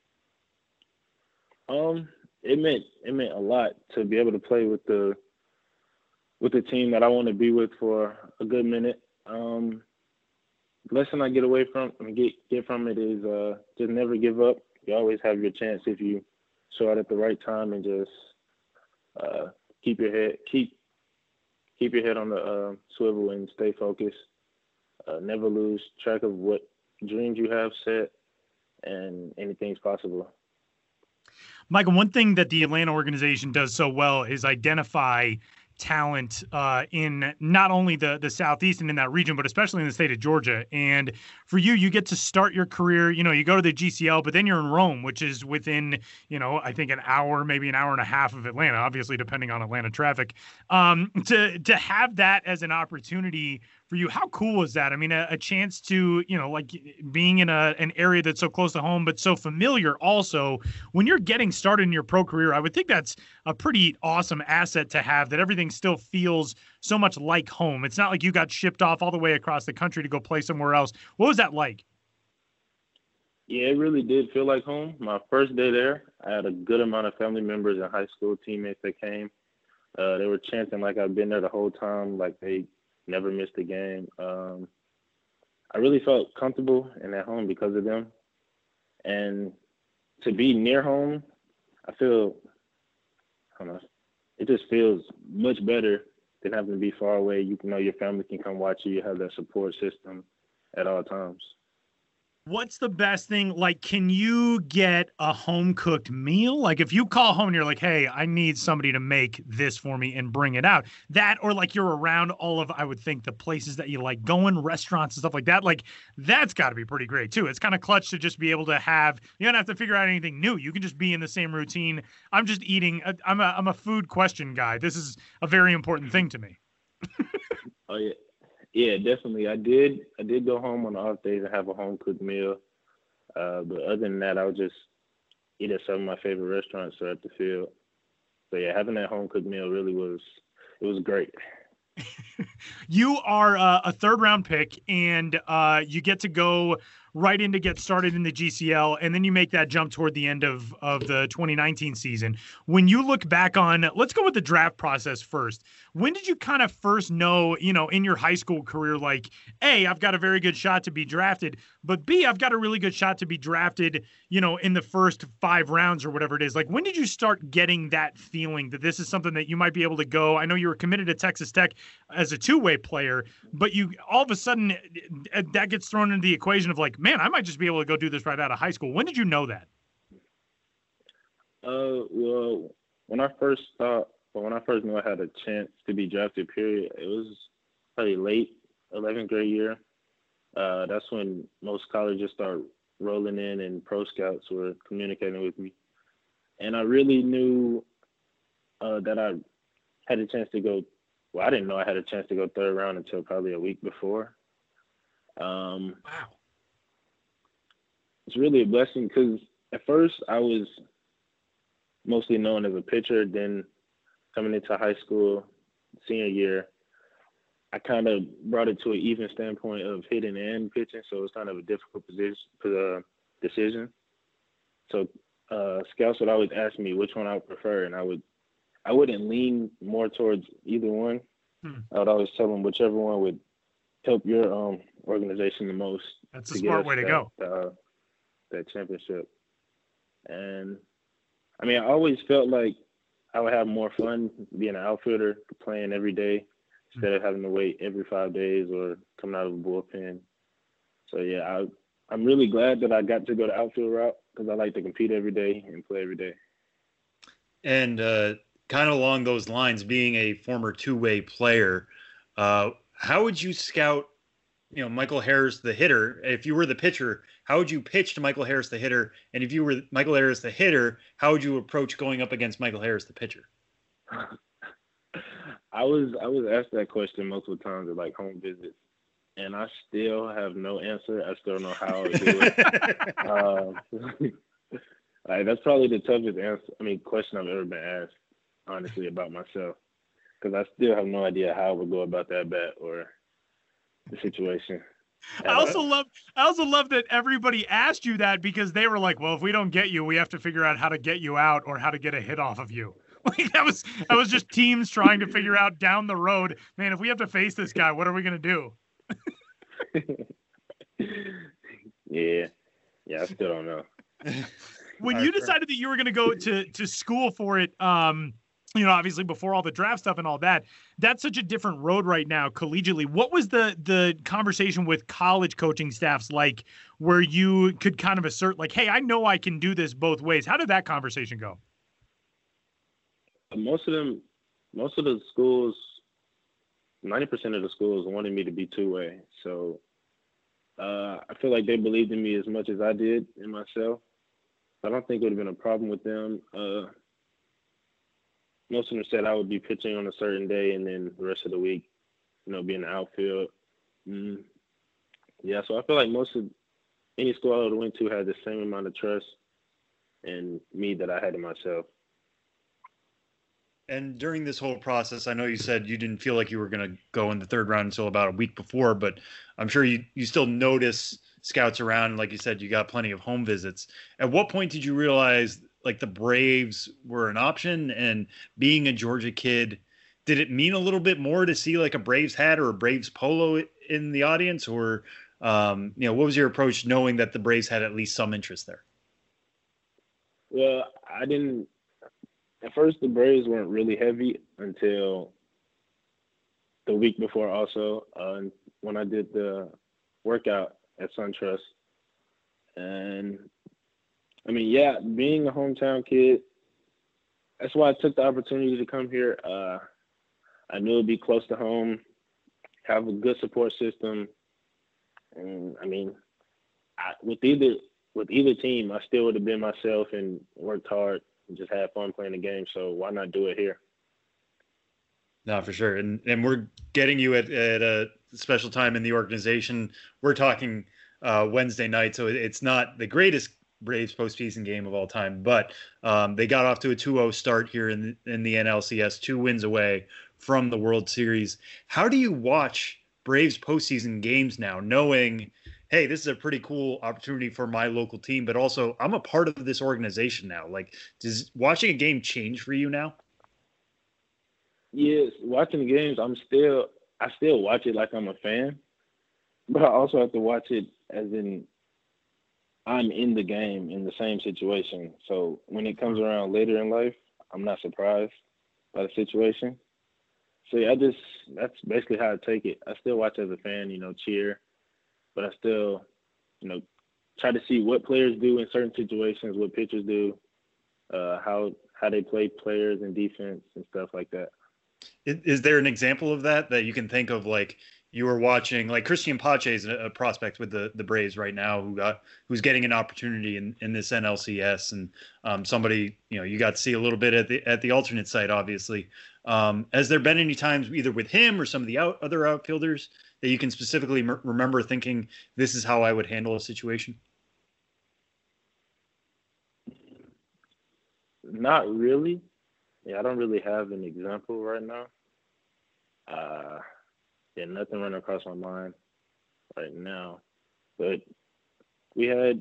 Um, it meant it meant a lot to be able to play with the with the team that I want to be with for a good minute. Um, the lesson I get away from I mean, get get from it is uh, just never give up. You always have your chance if you show out at the right time, and just uh, keep your head keep keep your head on the uh, swivel and stay focused. Uh, never lose track of what dreams you have set, and anything's possible. Michael, one thing that the Atlanta organization does so well is identify talent uh, in not only the the Southeast and in that region, but especially in the state of Georgia. And for you, you get to start your career, you know, you go to the G C L, but then you're in Rome, which is within, you know, I think an hour, maybe an hour and a half of Atlanta, obviously depending on Atlanta traffic. Um, to, to have that as an opportunity for you, how cool is that? I mean, a, a chance to, you know, like being in a an area that's so close to home, but so familiar also. When you're getting started in your pro career, I would think that's a pretty awesome asset to have, that everything still feels so much like home. It's not like you got shipped off all the way across the country to go play somewhere else. What was that like? Yeah, it really did feel like home. My first day there, I had a good amount of family members and high school teammates that came. Uh, they were chanting like I've been there the whole time, like they never missed a game. Um, I really felt comfortable and at home because of them. And to be near home, I feel, I don't know, it just feels much better than having to be far away. You can know your family can come watch you. You have that support system at all times. What's the best thing? Like, can you get a home cooked meal? Like if you call home and you're like, hey, I need somebody to make this for me and bring it out, that, or like you're around all of, I would think, the places that you like going, restaurants and stuff like that. Like that's gotta be pretty great too. It's kind of clutch to just be able to have, you don't have to figure out anything new. You can just be in the same routine. I'm just eating. I'm a, I'm a food question guy. This is a very important thing to me. Oh yeah. Yeah, definitely. I did. I did go home on the off days and have a home cooked meal. Uh, but other than that, I would just eat at some of my favorite restaurants or at the field. So yeah, having that home cooked meal really was it was great. You are uh, a third round pick, and uh, you get to go right in to get started in the G C L, and then you make that jump toward the end of, of the twenty nineteen season. When you look back on, let's go with the draft process first. When did you kind of first know, you know, in your high school career, like, A, I've got a very good shot to be drafted, but B, I've got a really good shot to be drafted, you know, in the first five rounds or whatever it is. Like, when did you start getting that feeling that this is something that you might be able to go? I know you were committed to Texas Tech as a two-way player, but you all of a sudden that gets thrown into the equation of like, man, I might just be able to go do this right out of high school. When did you know that? Uh, well, when I first thought, well, when I first knew I had a chance to be drafted, period, it was probably late eleventh grade year. Uh, that's when most colleges start rolling in and pro scouts were communicating with me. And I really knew uh, that I had a chance to go. Well, I didn't know I had a chance to go third round until probably a week before. Um, wow. It's really a blessing because at first I was mostly known as a pitcher. Then coming into high school, senior year, I kind of brought it to an even standpoint of hitting and pitching. So it was kind of a difficult position, uh, decision. So uh, scouts would always ask me which one I would prefer, and I would I wouldn't lean more towards either one. Hmm. I would always tell them whichever one would help your um, organization the most. That's a smart way to that, go. Uh, that championship. And I mean, I always felt like I would have more fun being an outfielder, playing every day instead mm-hmm. of having to wait every five days or coming out of a bullpen. So yeah, I, I'm really glad that I got to go the outfield route because I like to compete every day and play every day. And uh, kind of along those lines, being a former two-way player, uh, how would you scout, you know, Michael Harris, the hitter? If you were the pitcher, how would you pitch to Michael Harris, the hitter? And if you were Michael Harris, the hitter, how would you approach going up against Michael Harris, the pitcher? I was I was asked that question multiple times at like home visits, and I still have no answer. I still don't know how I would do it. uh, Like, that's probably the toughest answer. I mean, question I've ever been asked, honestly, about myself, because I still have no idea how I would go about that bet or the situation. I also love I also love that everybody asked you that because they were like, well, if we don't get you, we have to figure out how to get you out or how to get a hit off of you. Like that was that was just teams trying to figure out down the road, man, if we have to face this guy, what are we gonna do? yeah. Yeah, I still don't know. When you decided that you were gonna go to to school for it, um, you know, obviously before all the draft stuff and all that, that's such a different road right now collegiately. What was the the conversation with college coaching staffs like where you could kind of assert like, hey, I know I can do this both ways? How did that conversation go? Most of them, most of the schools, ninety percent of the schools wanted me to be two-way. So uh, I feel like they believed in me as much as I did in myself. I don't think it would have been a problem with them. Uh, most of them said I would be pitching on a certain day and then the rest of the week, you know, be in the outfield. Mm. Yeah, so I feel like most of any school I would have went to had the same amount of trust in me that I had in myself. And during this whole process, I know you said you didn't feel like you were going to go in the third round until about a week before, but I'm sure you, you still notice scouts around. Like you said, you got plenty of home visits. At what point did you realize like the Braves were an option? And being a Georgia kid, did it mean a little bit more to see like a Braves hat or a Braves polo in the audience? Or, um, you know, what was your approach knowing that the Braves had at least some interest there? Well, I didn't. At first, the Braves weren't really heavy until the week before also, uh, when I did the workout at SunTrust. And, I mean, yeah, being a hometown kid, that's why I took the opportunity to come here. Uh, I knew it'd be close to home, have a good support system. And, I mean, I, with either with either team, I still would have been myself and worked hard and just had fun playing the game. So why not do it here? No, for sure. And and we're getting you at, at a special time in the organization. We're talking uh, Wednesday night, so it's not the greatest Braves postseason game of all time, but um, they got off to a two oh start here in the, in the N L C S, two wins away from the World Series. How do you watch Braves postseason games now, knowing, hey, this is a pretty cool opportunity for my local team, but also I'm a part of this organization now? Like, does watching a game change for you now? Yes, watching the games, I'm still, I still watch it like I'm a fan, but I also have to watch it as in I'm in the game in the same situation. So when it comes around later in life, I'm not surprised by the situation. So yeah, I just, that's basically how I take it. I still watch as a fan, you know, cheer, but I still, you know, try to see what players do in certain situations, what pitchers do, uh, how how they play players in defense and stuff like that. Is, is there an example of that that you can think of? Like you were watching, like Christian Pache is a prospect with the, the Braves right now who got who's getting an opportunity in, in this N L C S, and um, somebody, you know, you got to see a little bit at the at the alternate site, obviously. Um, has there been any times either with him or some of the out, other outfielders that you can specifically m- remember thinking, this is how I would handle a situation? Not really. Yeah, I don't really have an example right now. Uh, yeah, nothing running across my mind right now. But we had,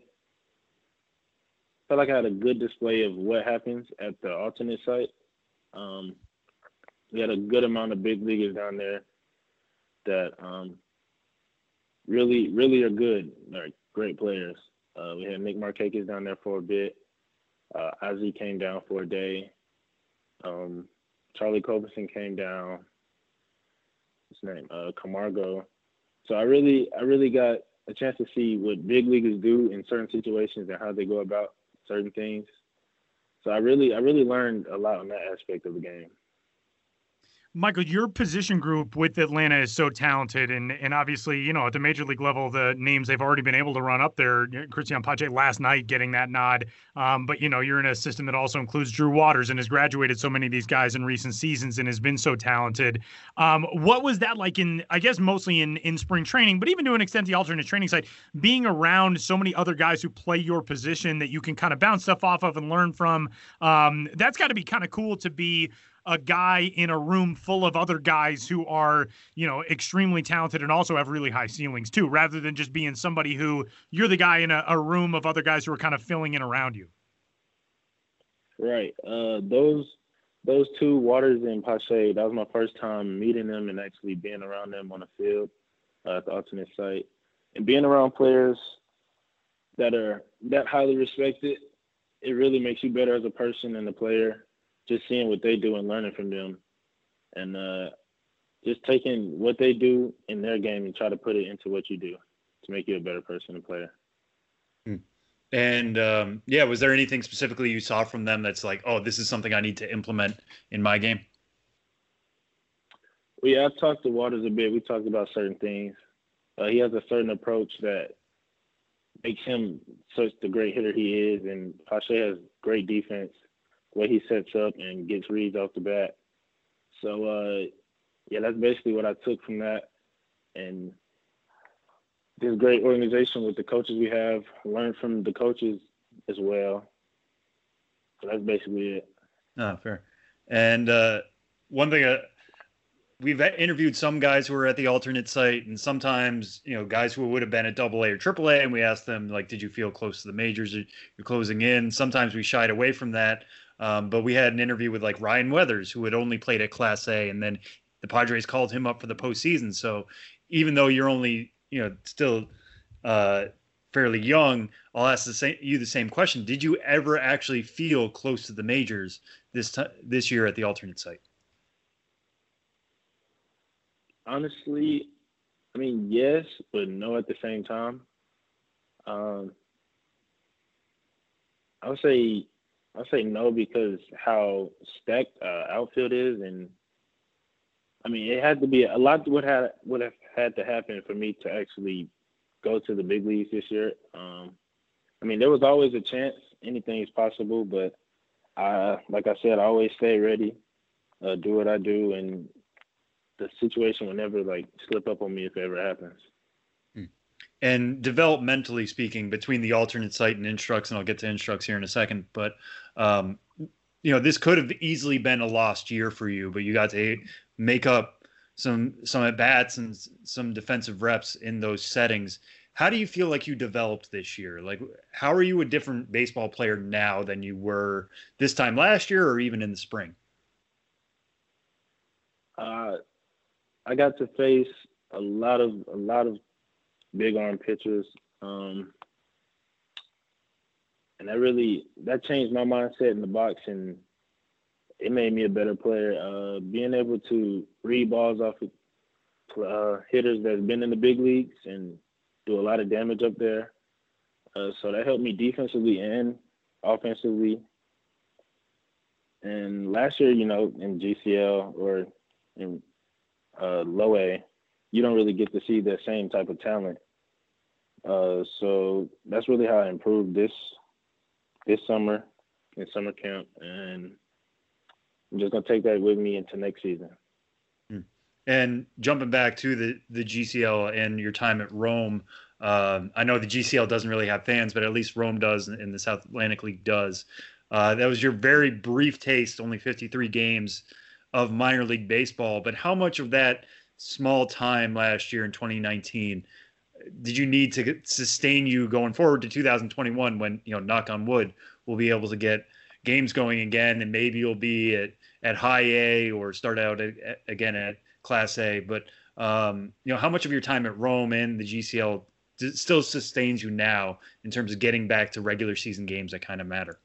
I felt like I had a good display of what happens at the alternate site. Um, we had a good amount of big leaguers down there that um, really, really are good, like great players. Uh, we had Nick Markakis down there for a bit. Uh, Ozzie came down for a day. Um, Charlie Culberson came down. His name, uh, Camargo. So I really, I really got a chance to see what big leaguers do in certain situations and how they go about certain things. So I really, I really learned a lot on that aspect of the game. Michael, your position group with Atlanta is so talented, and and obviously, you know, at the major league level, the names they've already been able to run up there. Cristian Pache last night getting that nod, um, but you know, you're in a system that also includes Drew Waters and has graduated so many of these guys in recent seasons and has been so talented. Um, what was that like in, I guess, mostly in in spring training, but even to an extent the alternate training side, being around so many other guys who play your position that you can kind of bounce stuff off of and learn from? Um, that's got to be kind of cool to be a guy in a room full of other guys who are, you know, extremely talented and also have really high ceilings too, rather than just being somebody who you're the guy in a, a room of other guys who are kind of filling in around you. Right. Uh, those those two, Waters and Pache, that was my first time meeting them and actually being around them on the field uh, at the alternate site. And being around players that are that highly respected, it really makes you better as a person and a player. Just seeing what they do and learning from them, and uh, just taking what they do in their game and try to put it into what you do to make you a better person and player. And um, yeah, was there anything specifically you saw from them that's like, oh, this is something I need to implement in my game? Well, yeah, I talked to Waters a bit. We talked about certain things. Uh, he has a certain approach that makes him such the great hitter he is, and Pache has great defense. Way he sets up and gets reads off the bat. So, uh, yeah, that's basically what I took from that. And this great organization with the coaches we have, learn from the coaches as well. So that's basically it. Oh, fair. And uh, one thing, uh, we've interviewed some guys who are at the alternate site, and sometimes, you know, guys who would have been at double A or triple A, and we asked them, like, did you feel close to the majors? You're closing in. Sometimes we shied away from that. Um, but we had an interview with like Ryan Weathers, who had only played at Class A, and then the Padres called him up for the postseason. So even though you're only, you know, still uh, fairly young, I'll ask the same, you the same question. Did you ever actually feel close to the majors this time, this year at the alternate site? Honestly, I mean, yes, but no at the same time. Um, I would say I'll say no because how stacked uh, outfield is, and I mean it had to be a lot would have would have had to happen for me to actually go to the big leagues this year. Um, I mean there was always a chance, anything is possible, but I like I said, I always stay ready, uh, do what I do, and the situation will never like slip up on me if it ever happens. And developmentally speaking, between the alternate site and Instructs, and I'll get to Instructs here in a second, but um, you know, this could have easily been a lost year for you, but you got to make up some some at bats and some defensive reps in those settings. How do you feel like you developed this year? Like, how are you a different baseball player now than you were this time last year, or even in the spring? Uh, I got to face a lot of a lot of big arm pitchers, um, and that really that changed my mindset in the box, and it made me a better player. Uh, being able to read balls off of uh, hitters that's been in the big leagues and do a lot of damage up there, uh, so that helped me defensively and offensively. And last year, you know, in G C L or in uh, low A, you don't really get to see the same type of talent. Uh, so that's really how I improved this this summer in summer camp, and I'm just gonna take that with me into next season. And jumping back to the the G C L and your time at Rome, um, I know the G C L doesn't really have fans, but at least Rome does, and the South Atlantic League does. Uh, that was your very brief taste, only fifty-three games of minor league baseball. But how much of that small time last year in twenty nineteen did you need to sustain you going forward to two thousand twenty-one when, you know, knock on wood, we'll be able to get games going again, and maybe you'll be at, at high A or start out at, at, again at Class A. But, um, you know, how much of your time at Rome and the G C L still sustains you now in terms of getting back to regular season games that kind of matter?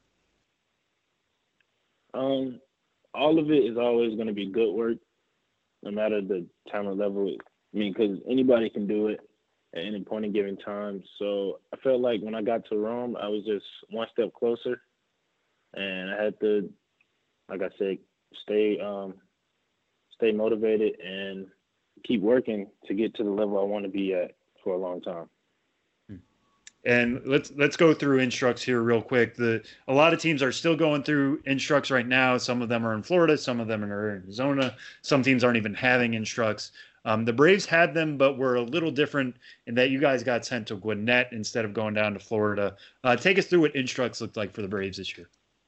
Um, all of it is always going to be good work, no matter the talent level. I mean, because anybody can do it at any point in given time. So I felt like when I got to Rome, I was just one step closer, and I had to, like I said, stay um, stay motivated and keep working to get to the level I want to be at for a long time. And let's let's go through Instructs here real quick. The a lot of teams are still going through Instructs right now. Some of them are in Florida, some of them are in Arizona. Some teams aren't even having Instructs. Um, the Braves had them, but were a little different in that you guys got sent to Gwinnett instead of going down to Florida. Uh, take us through what Instructs looked like for the Braves this year.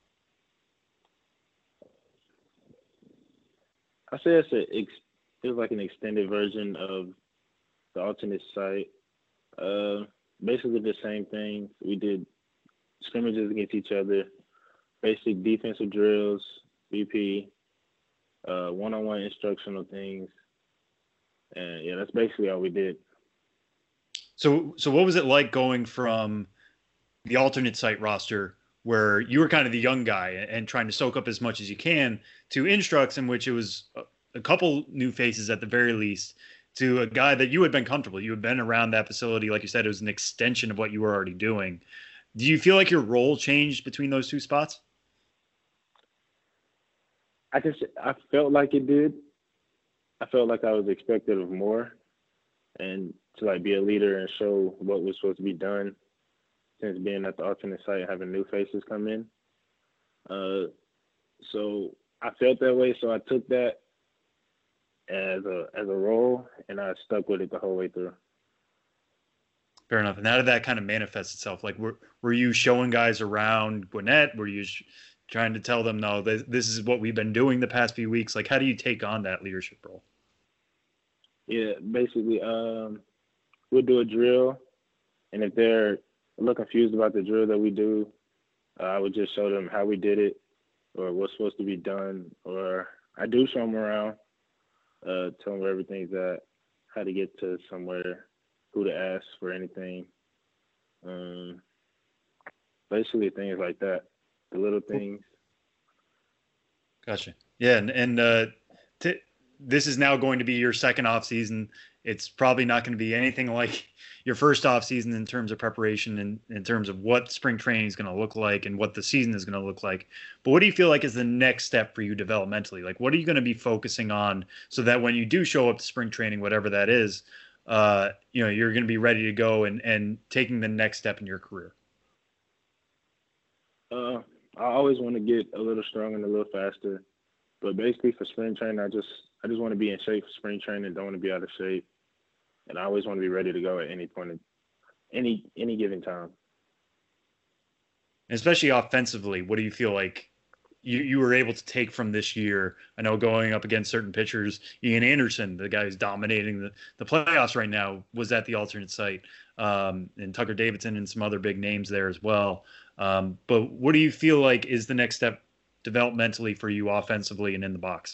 I say it's a, it was like an extended version of the alternate site. Uh, basically the same thing. We did scrimmages against each other, basic defensive drills, B P, uh, one-on-one instructional things. And yeah, that's basically all we did. So, so what was it like going from the alternate site roster where you were kind of the young guy and trying to soak up as much as you can to Instructs, in which it was a couple new faces at the very least, to a guy that you had been comfortable. You had been around that facility. Like you said, it was an extension of what you were already doing. Do you feel like your role changed between those two spots? I just, I felt like it did. I felt like I was expected of more and to like be a leader and show what was supposed to be done since being at the alternate site, having new faces come in. Uh, so I felt that way. So I took that as a as a role, and I stuck with it the whole way through. Fair enough. And how did that kind of manifest itself? Like, were were you showing guys around Gwinnett? Were you sh- trying to tell them, no, this, this is what we've been doing the past few weeks? Like, how do you take on that leadership role? Yeah, basically, um, we'll do a drill, and if they're a little confused about the drill that we do, uh, I would just show them how we did it or what's supposed to be done. Or I do show them around. Uh, tell them where everything's at, how to get to somewhere, who to ask for anything. Um, basically things like that, the little things. Gotcha. Yeah, and, and uh, t- this is now going to be your second off season. It's probably not going to be anything like your first off season in terms of preparation and in terms of what spring training is going to look like and what the season is going to look like. But what do you feel like is the next step for you developmentally? Like, what are you going to be focusing on so that when you do show up to spring training, whatever that is, uh, you know, you're going to be ready to go and, and taking the next step in your career? Uh, I always want to get a little stronger and a little faster. But basically for spring training, I just I just want to be in shape for spring training, don't want to be out of shape. And I always want to be ready to go at any point, in, any any given time. Especially offensively, what do you feel like you, you were able to take from this year? I know going up against certain pitchers, Ian Anderson, the guy who's dominating the, the playoffs right now, was at the alternate site, um, and Tucker Davidson and some other big names there as well. Um, but what do you feel like is the next step developmentally for you offensively and in the box?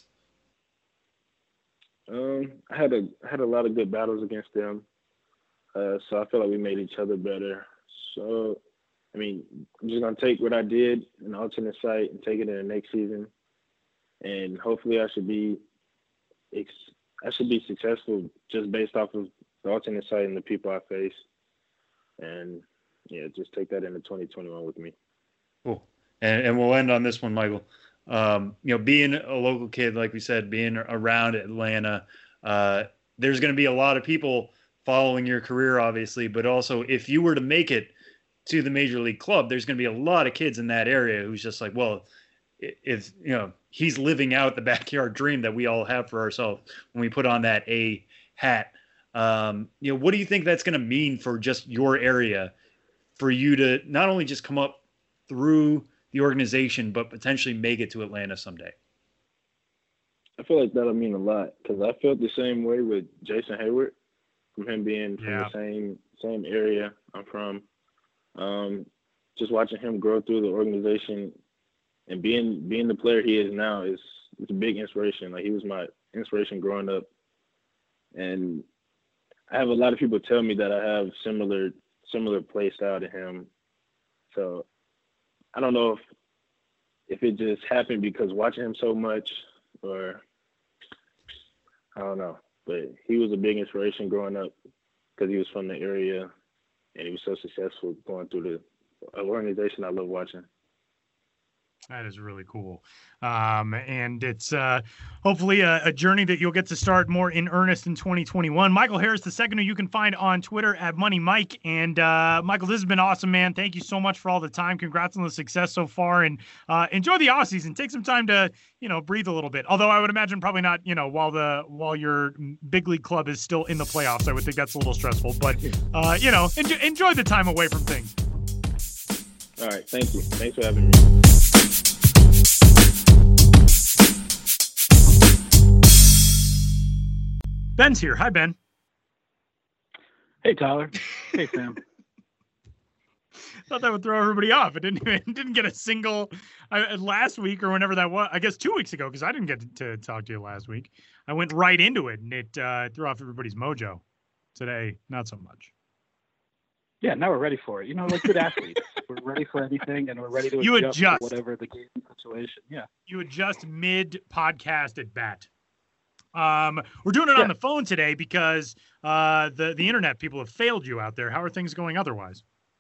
Um, I had a I had a lot of good battles against them, uh, so I feel like we made each other better. So, I mean, I'm just gonna take what I did in the alternate site and take it in the next season, and hopefully I should be I should be successful just based off of the alternate site and the people I face, and yeah, just take that into twenty twenty-one with me. Cool. And, and we'll end on this one, Michael. Um, you know, being a local kid, like we said, being around Atlanta, uh, there's going to be a lot of people following your career, obviously, but also if you were to make it to the major league club, there's going to be a lot of kids in that area who's just like, well, if, you know, he's living out the backyard dream that we all have for ourselves when we put on that A hat. Um, you know, what do you think that's going to mean for just your area for you to not only just come up through the organization, but potentially make it to Atlanta someday? I feel like that'll mean a lot because I felt the same way with Jason Hayward, from him being from Yeah. the same same area I'm from. Um, just watching him grow through the organization and being being the player he is now is it's a big inspiration. Like, he was my inspiration growing up, and I have a lot of people tell me that I have similar similar play style to him. So I don't know if if it just happened because watching him so much, or I don't know. But he was a big inspiration growing up because he was from the area and he was so successful going through the organization I love watching. That is really cool. Um, and it's uh, hopefully a, a journey that you'll get to start more in earnest in twenty twenty-one. Michael Harris the second, who you can find on Twitter at Money Mike. And uh, Michael, this has been awesome, man. Thank you so much for all the time. Congrats on the success so far, and uh, enjoy the off season. Take some time to, you know, breathe a little bit. Although I would imagine probably not, you know, while the while your big league club is still in the playoffs. I would think that's a little stressful, but uh, you know, enjoy, enjoy the time away from things. All right. Thank you. Thanks for having me. Ben's here. Hi, Ben. Hey, Tyler. Hey, Sam. Thought that would throw everybody off. It didn't even didn't get a single uh, last week or whenever that was. I guess two weeks ago, because I didn't get to, to talk to you last week. I went right into it, and it uh, threw off everybody's mojo. Today, not so much. Yeah, now we're ready for it. You know, like good athletes, we're ready for anything, and we're ready to you adjust, adjust. to whatever the game situation. Yeah, you adjust mid podcast at bat. Um, we're doing it yeah. on the phone today because uh, the the internet people have failed you out there. How are things going otherwise?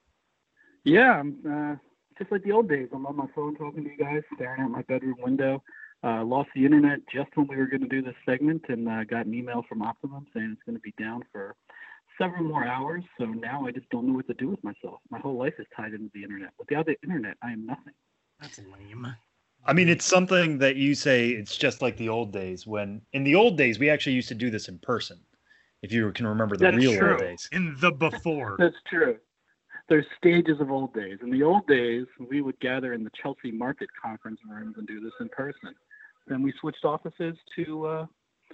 Yeah, I'm uh, just like the old days. I'm on my phone talking to you guys, staring out my bedroom window. Uh, lost the internet just when we were going to do this segment, and uh, got an email from Optimum saying it's going to be down for several more hours. So now I just don't know what to do with myself. My whole life is tied into the internet. Without the internet, I am nothing. That's lame. I mean, it's something that you say it's just like the old days, when in the old days, we actually used to do this in person. If you can remember the That's real true. old days. In the before. That's true. There's stages of old days. In the old days, we would gather in the Chelsea Market conference rooms and do this in person. Then we switched offices to uh,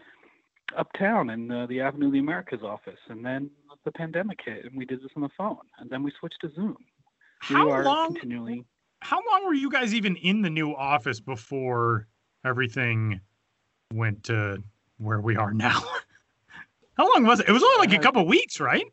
uptown in uh, the Avenue of the Americas office. And then the pandemic hit, and we did this on the phone. And then we switched to Zoom. How we are long? continually... How long were you guys even in the new office before everything went to where we are now? How long was it? It was only like a couple of weeks, right?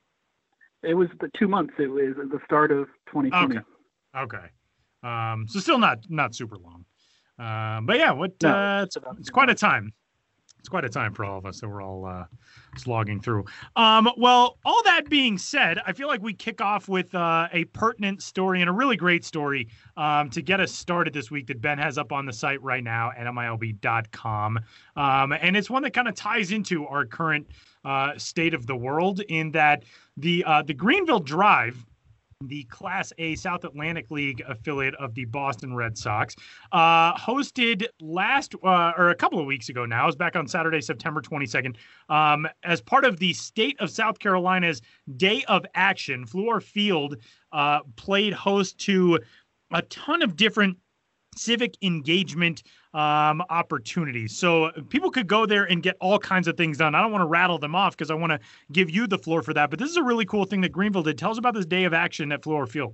It was the two months. It was the start of twenty twenty. Okay. Okay. Um, so still not not super long. Um, but yeah, what No, uh, it's, it's about it's quite a time. It's quite a time for all of us that we're all uh, slogging through. Um, well, all that being said, I feel like we kick off with uh, a pertinent story and a really great story um, to get us started this week that Ben has up on the site right now at M I L B dot com. Um, and it's one that kind of ties into our current uh, state of the world in that the uh, the Greenville Drive, the Class A South Atlantic League affiliate of the Boston Red Sox, uh, hosted last uh, or a couple of weeks ago now. It was back on Saturday, September twenty-second, um, as part of the state of South Carolina's Day of Action. Fluor Field uh, played host to a ton of different civic engagement um, opportunities. So people could go there and get all kinds of things done. I don't want to rattle them off because I want to give you the floor for that, but this is a really cool thing that Greenville did. Tell us about this Day of Action at Fluor Field.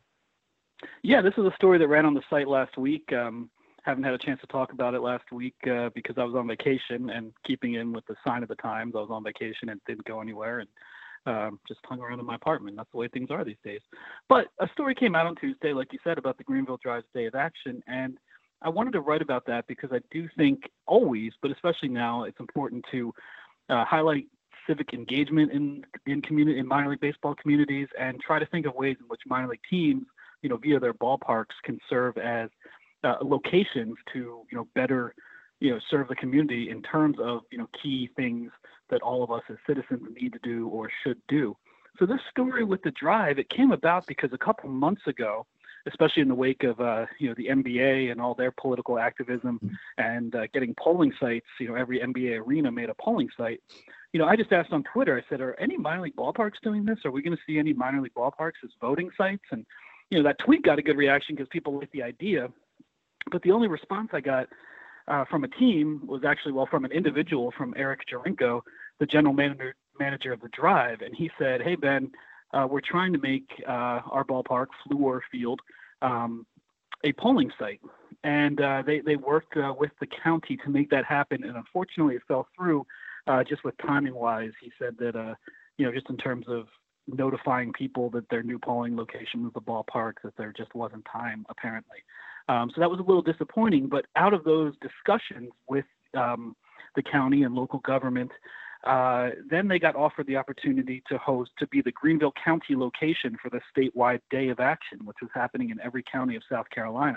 Yeah, this is a story that ran on the site last week. Um, haven't had a chance to talk about it last week uh, because I was on vacation, and keeping in with the sign of the times, I was on vacation and didn't go anywhere, and um, just hung around in my apartment. That's the way things are these days. But a story came out on Tuesday, like you said, about the Greenville Drive's Day of Action, and I wanted to write about that because I do think always, but especially now, it's important to uh, highlight civic engagement in in community in minor league baseball communities, and try to think of ways in which minor league teams, you know, via their ballparks, can serve as uh, locations to, you know, better, you know, serve the community in terms of, you know, key things that all of us as citizens need to do or should do. So this story with the Drive, it came about because a couple months ago, especially in the wake of, uh, you know, the N B A and all their political activism and uh, getting polling sites, you know, every N B A arena made a polling site. You know, I just asked on Twitter, I said, are any minor league ballparks doing this? Are we going to see any minor league ballparks as voting sites? And, you know, that tweet got a good reaction because people liked the idea. But the only response I got uh, from a team was actually, well, from an individual, from Eric Jarenko, the general manager, manager of the Drive. And he said, hey, Ben, Uh, we're trying to make uh, our ballpark, Fluor Field, um, a polling site. And uh, they, they worked uh, with the county to make that happen. And unfortunately, it fell through uh, just with timing-wise. He said that, uh, you know, just in terms of notifying people that their new polling location was the ballpark, that there just wasn't time, apparently. Um, so that was a little disappointing. But out of those discussions with um, the county and local government, Uh, then they got offered the opportunity to host, to be the Greenville County location for the statewide Day of Action, which was happening in every county of South Carolina.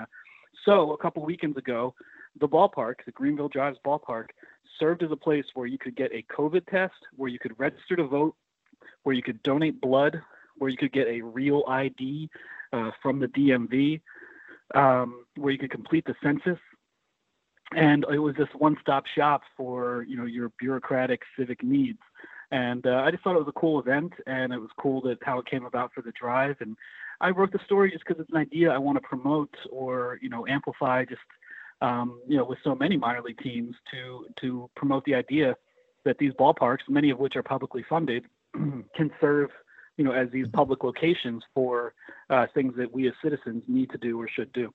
So a couple weekends ago, the ballpark, the Greenville Drives ballpark, served as a place where you could get a COVID test, where you could register to vote, where you could donate blood, where you could get a real I D uh, from the D M V, um, where you could complete the census. And it was this one-stop shop for, you know, your bureaucratic civic needs. And uh, I just thought it was a cool event, and it was cool that how it came about for the drive. And I wrote the story just because it's an idea I want to promote or, you know, amplify just, um, you know, with so many minor league teams to to promote the idea that these ballparks, many of which are publicly funded, can serve, you know, as these public locations for uh, things that we as citizens need to do or should do.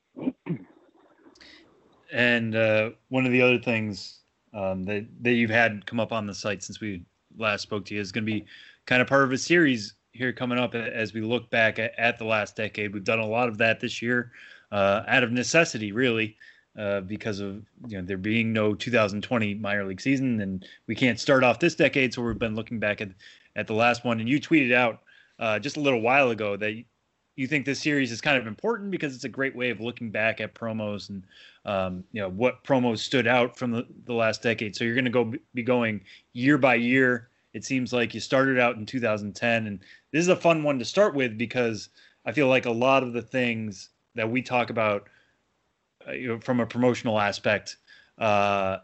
And uh, one of the other things um, that, that you've had come up on the site since we last spoke to you is going to be kind of part of a series here coming up as we look back at, at the last decade. We've done a lot of that this year uh, out of necessity, really, uh, because of, you know, there being no two thousand twenty minor league season, and we can't start off this decade. So we've been looking back at, at the last one. And you tweeted out uh, just a little while ago that you think this series is kind of important because it's a great way of looking back at promos and, um, you know, what promos stood out from the, the last decade. So you're going to go be going year by year. It seems like you started out in two thousand ten, and this is a fun one to start with because I feel like a lot of the things that we talk about, uh, you know, from a promotional aspect, uh,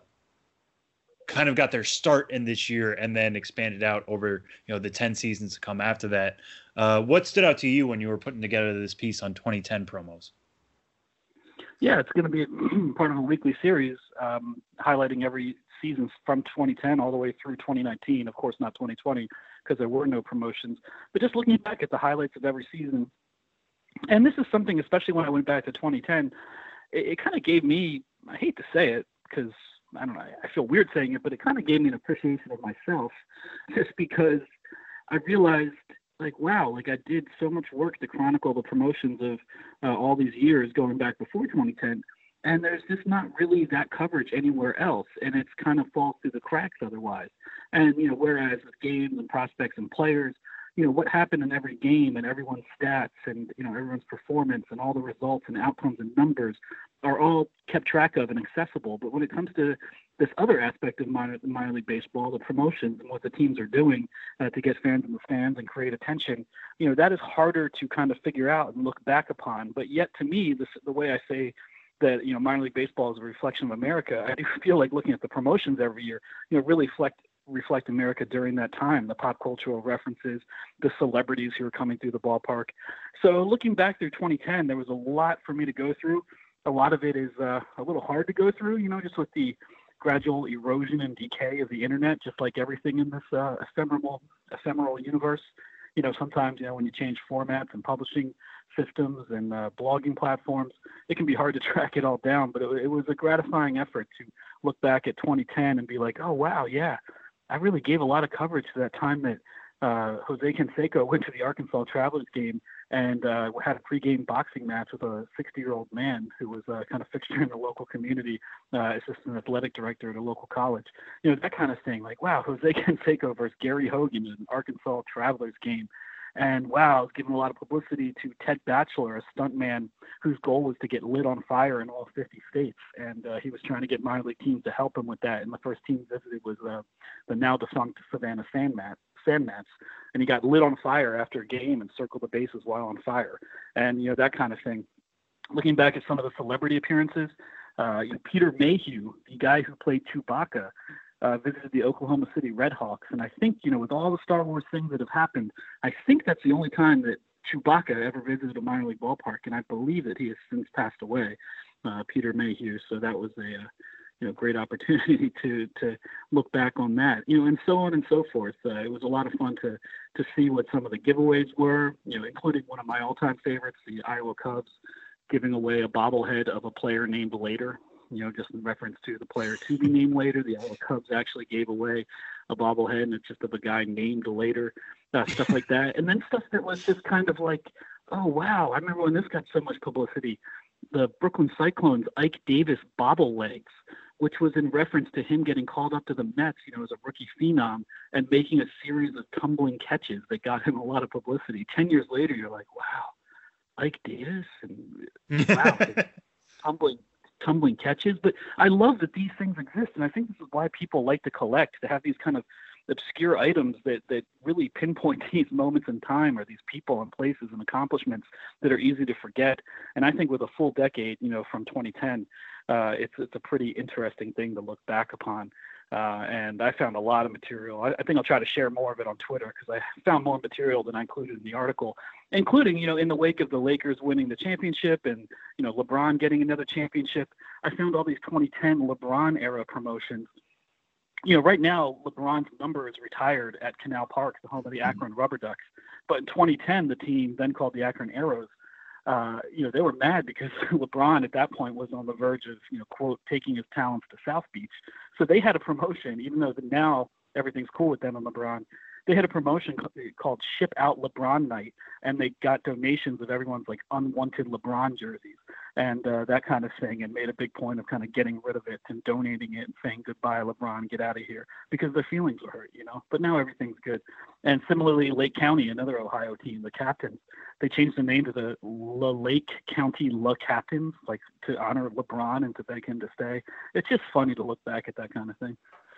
kind of got their start in this year and then expanded out over, you know, the ten seasons to come after that. Uh, what stood out to you when you were putting together this piece on twenty ten promos? Yeah, it's going to be part of a weekly series um, highlighting every season from twenty ten all the way through twenty nineteen. Of course, not twenty twenty because there were no promotions, but just looking back at the highlights of every season. And this is something, especially when I went back to twenty ten, it, it kind of gave me, I hate to say it because I don't know, I feel weird saying it, but it kind of gave me an appreciation of myself just because I realized, like, wow, like I did so much work to chronicle the promotions of uh, all these years going back before twenty ten. And there's just not really that coverage anywhere else. And it's kind of falls through the cracks otherwise. And, you know, whereas with games and prospects and players, you know, what happened in every game and everyone's stats and, you know, everyone's performance and all the results and outcomes and numbers are all kept track of and accessible. But when it comes to this other aspect of minor, minor league baseball, the promotions and what the teams are doing uh, to get fans in the stands and create attention, you know, that is harder to kind of figure out and look back upon. But yet to me, this, the way I say that, you know, minor league baseball is a reflection of America, I do feel like looking at the promotions every year, you know, really reflect reflect America during that time, the pop cultural references, the celebrities who were coming through the ballpark. So looking back through twenty ten, there was a lot for me to go through. A lot of it is uh, a little hard to go through, you know, just with the gradual erosion and decay of the internet, just like everything in this uh, ephemeral, ephemeral universe. You know, sometimes, you know, when you change formats and publishing systems and uh, blogging platforms, it can be hard to track it all down, but it, it was a gratifying effort to look back at twenty ten and be like, oh, wow, yeah, I really gave a lot of coverage to that time that uh, Jose Canseco went to the Arkansas Travelers game and uh, had a pregame boxing match with a sixty-year-old man who was uh, kind of fixture in the local community, uh, assistant athletic director at a local college. You know, that kind of thing. Like, wow, Jose Canseco versus Gary Hogan in an Arkansas Travelers game. And wow, I was giving a lot of publicity to Ted Batchelor, a stuntman whose goal was to get lit on fire in all fifty states. And uh, he was trying to get minor league teams to help him with that. And the first team visited was uh, the now defunct Savannah Sandmat, Sandmats. And he got lit on fire after a game and circled the bases while on fire. And, you know, that kind of thing. Looking back at some of the celebrity appearances, uh, you know, Peter Mayhew, the guy who played Chewbacca, Uh, visited the Oklahoma City Redhawks. And I think, you know, with all the Star Wars things that have happened, I think that's the only time that Chewbacca ever visited a minor league ballpark. And I believe that he has since passed away, uh, Peter Mayhew. So that was a, uh, you know, great opportunity to, to look back on that, you know, and so on and so forth. Uh, it was a lot of fun to, to see what some of the giveaways were, you know, including one of my all-time favorites, the Iowa Cubs, giving away a bobblehead of a player named later. You know, just in reference to the player to be named later. The Iowa Cubs actually gave away a bobblehead, and it's just of a guy named later, uh, stuff like that. And then stuff that was just kind of like, oh, wow, I remember when this got so much publicity, the Brooklyn Cyclones' Ike Davis bobble legs, which was in reference to him getting called up to the Mets, you know, as a rookie phenom and making a series of tumbling catches that got him a lot of publicity. Ten years later, you're like, wow, Ike Davis? And wow. tumbling tumbling catches. But I love that these things exist, and I think this is why people like to collect, to have these kind of obscure items that that really pinpoint these moments in time, or these people and places and accomplishments that are easy to forget. And I think with a full decade, you know, from twenty ten, uh, it's it's a pretty interesting thing to look back upon. Uh, and I found a lot of material. I, I think I'll try to share more of it on Twitter, because I found more material than I included in the article, including, you know, in the wake of the Lakers winning the championship and, you know, LeBron getting another championship. I found all these twenty ten LeBron era promotions. You know, right now, LeBron's number is retired at Canal Park, the home of the Akron Rubber Ducks. But in twenty ten, the team, then called the Akron Arrows, uh, you know, they were mad because LeBron at that point was on the verge of, you know, quote, taking his talents to South Beach. So they had a promotion, even though now everything's cool with them and LeBron. They had a promotion called Ship Out LeBron Night, and they got donations of everyone's like unwanted LeBron jerseys and uh, that kind of thing, and made a big point of kind of getting rid of it and donating it and saying goodbye, LeBron, get out of here, because their feelings were hurt, you know. But now everything's good. And similarly, Lake County, another Ohio team, the Captains, they changed the name to the La Lake County La Captains, like to honor LeBron and to beg him to stay. It's just funny to look back at that kind of thing.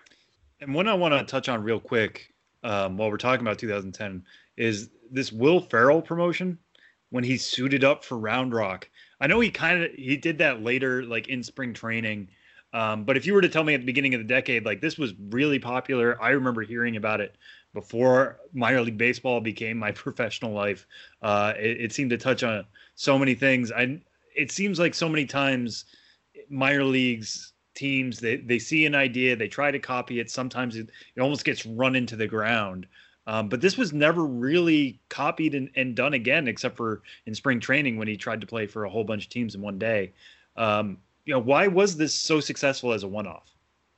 And one I want to touch on real quick, Um, while we're talking about two thousand ten, is this Will Ferrell promotion when he suited up for Round Rock. I know he kind of he did that later, like in spring training. Um, but if you were to tell me at the beginning of the decade, like this was really popular, I remember hearing about it before minor league baseball became my professional life. Uh, it, it seemed to touch on so many things. I it seems like so many times minor leagues teams, they, they see an idea, they try to copy it. Sometimes it, it almost gets run into the ground. Um, but this was never really copied and, and done again, except for in spring training when he tried to play for a whole bunch of teams in one day. Um, you know, why was this so successful as a one-off?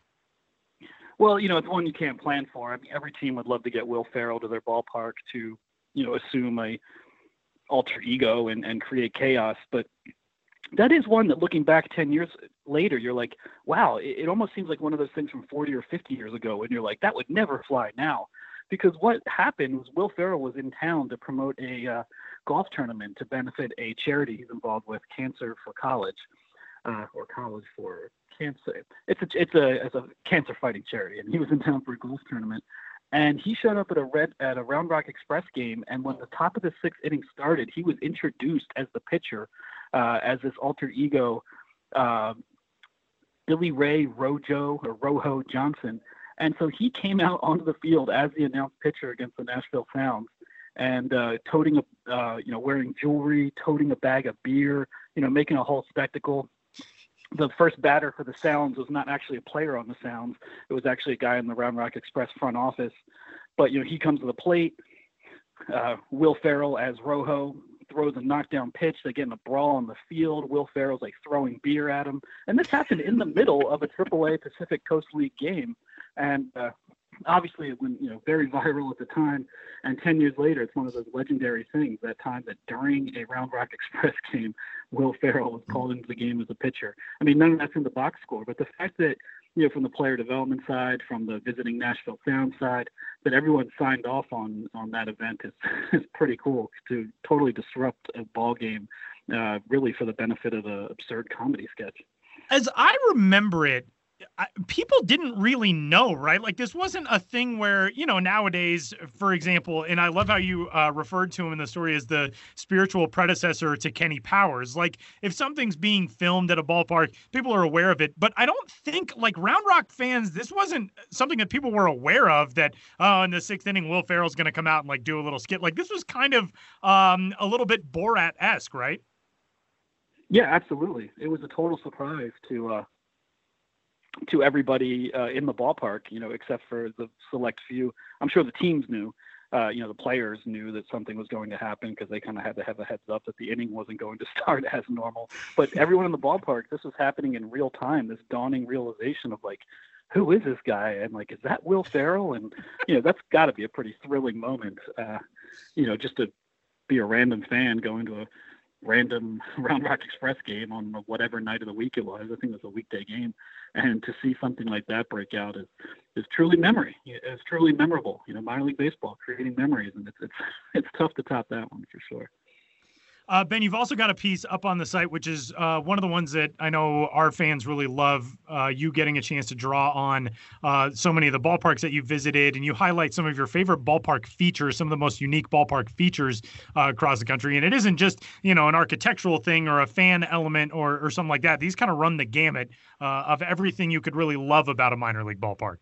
Well, you know, it's one you can't plan for. I mean, every team would love to get Will Ferrell to their ballpark to, you know, assume a alter ego and, and create chaos. But that is one that, looking back ten years later, you're like, wow, it, it almost seems like one of those things from forty or fifty years ago. And you're like, that would never fly now. Because what happened was Will Ferrell was in town to promote a uh, golf tournament to benefit a charity he's involved with, Cancer for College, uh, or College for Cancer. It's a, it's a, it's a cancer fighting charity. And he was in town for a golf tournament. And he showed up at a red at a Round Rock Express game. And when the top of the sixth inning started, he was introduced as the pitcher, uh, as this alter ego, uh, Billy Ray Rojo or Rojo Johnson. And so he came out onto the field as the announced pitcher against the Nashville Sounds, and uh, toting a, uh, you know, wearing jewelry, toting a bag of beer, you know, making a whole spectacle. The first batter for the Sounds was not actually a player on the Sounds. It was actually a guy in the Round Rock Express front office. But, you know, he comes to the plate. Uh, Will Ferrell as Rojo throws a knockdown pitch. They get in a brawl on the field. Will Ferrell's like throwing beer at him. And this happened in the middle of a triple A Pacific Coast League game. And uh, obviously it went, you know, very viral at the time. And ten years later, it's one of those legendary things, that time that during a Round Rock Express game, Will Ferrell was called into the game as a pitcher. I mean, none of that's in the box score, but the fact that, you know, from the player development side, from the visiting Nashville Sound side, that everyone signed off on, on that event is, is pretty cool, to totally disrupt a ball game, uh, really for the benefit of the absurd comedy sketch. As I remember it, I, people didn't really know, right? Like, this wasn't a thing where, you know, nowadays, for example, and I love how you uh, referred to him in the story as the spiritual predecessor to Kenny Powers. Like, if something's being filmed at a ballpark, people are aware of it. But I don't think, like, Round Rock fans, this wasn't something that people were aware of, that, oh, in the sixth inning, Will Ferrell's going to come out and, like, do a little skit. Like, this was kind of um, a little bit Borat-esque, right? Yeah, absolutely. It was a total surprise to uh, to everybody uh, in the ballpark, you know, except for the select few. I'm sure the teams knew, uh, you know, the players knew that something was going to happen, because they kind of had to have a heads up that the inning wasn't going to start as normal. But everyone in the ballpark, this was happening in real time, this dawning realization of, like, who is this guy? And, like, is that Will Ferrell? And, you know, that's got to be a pretty thrilling moment, uh, you know, just to be a random fan going to a random Round Rock Express game on whatever night of the week it was. I think it was a weekday game. And to see something like that break out is, is truly memory. It's truly memorable. You know, minor league baseball, creating memories. And it's, it's, it's tough to top that one for sure. Uh, Ben, you've also got a piece up on the site, which is uh, one of the ones that I know our fans really love, uh, you getting a chance to draw on uh, so many of the ballparks that you visited, and you highlight some of your favorite ballpark features, some of the most unique ballpark features uh, across the country. And it isn't just, you know, an architectural thing or a fan element or, or something like that. These kind of run the gamut uh, of everything you could really love about a minor league ballpark.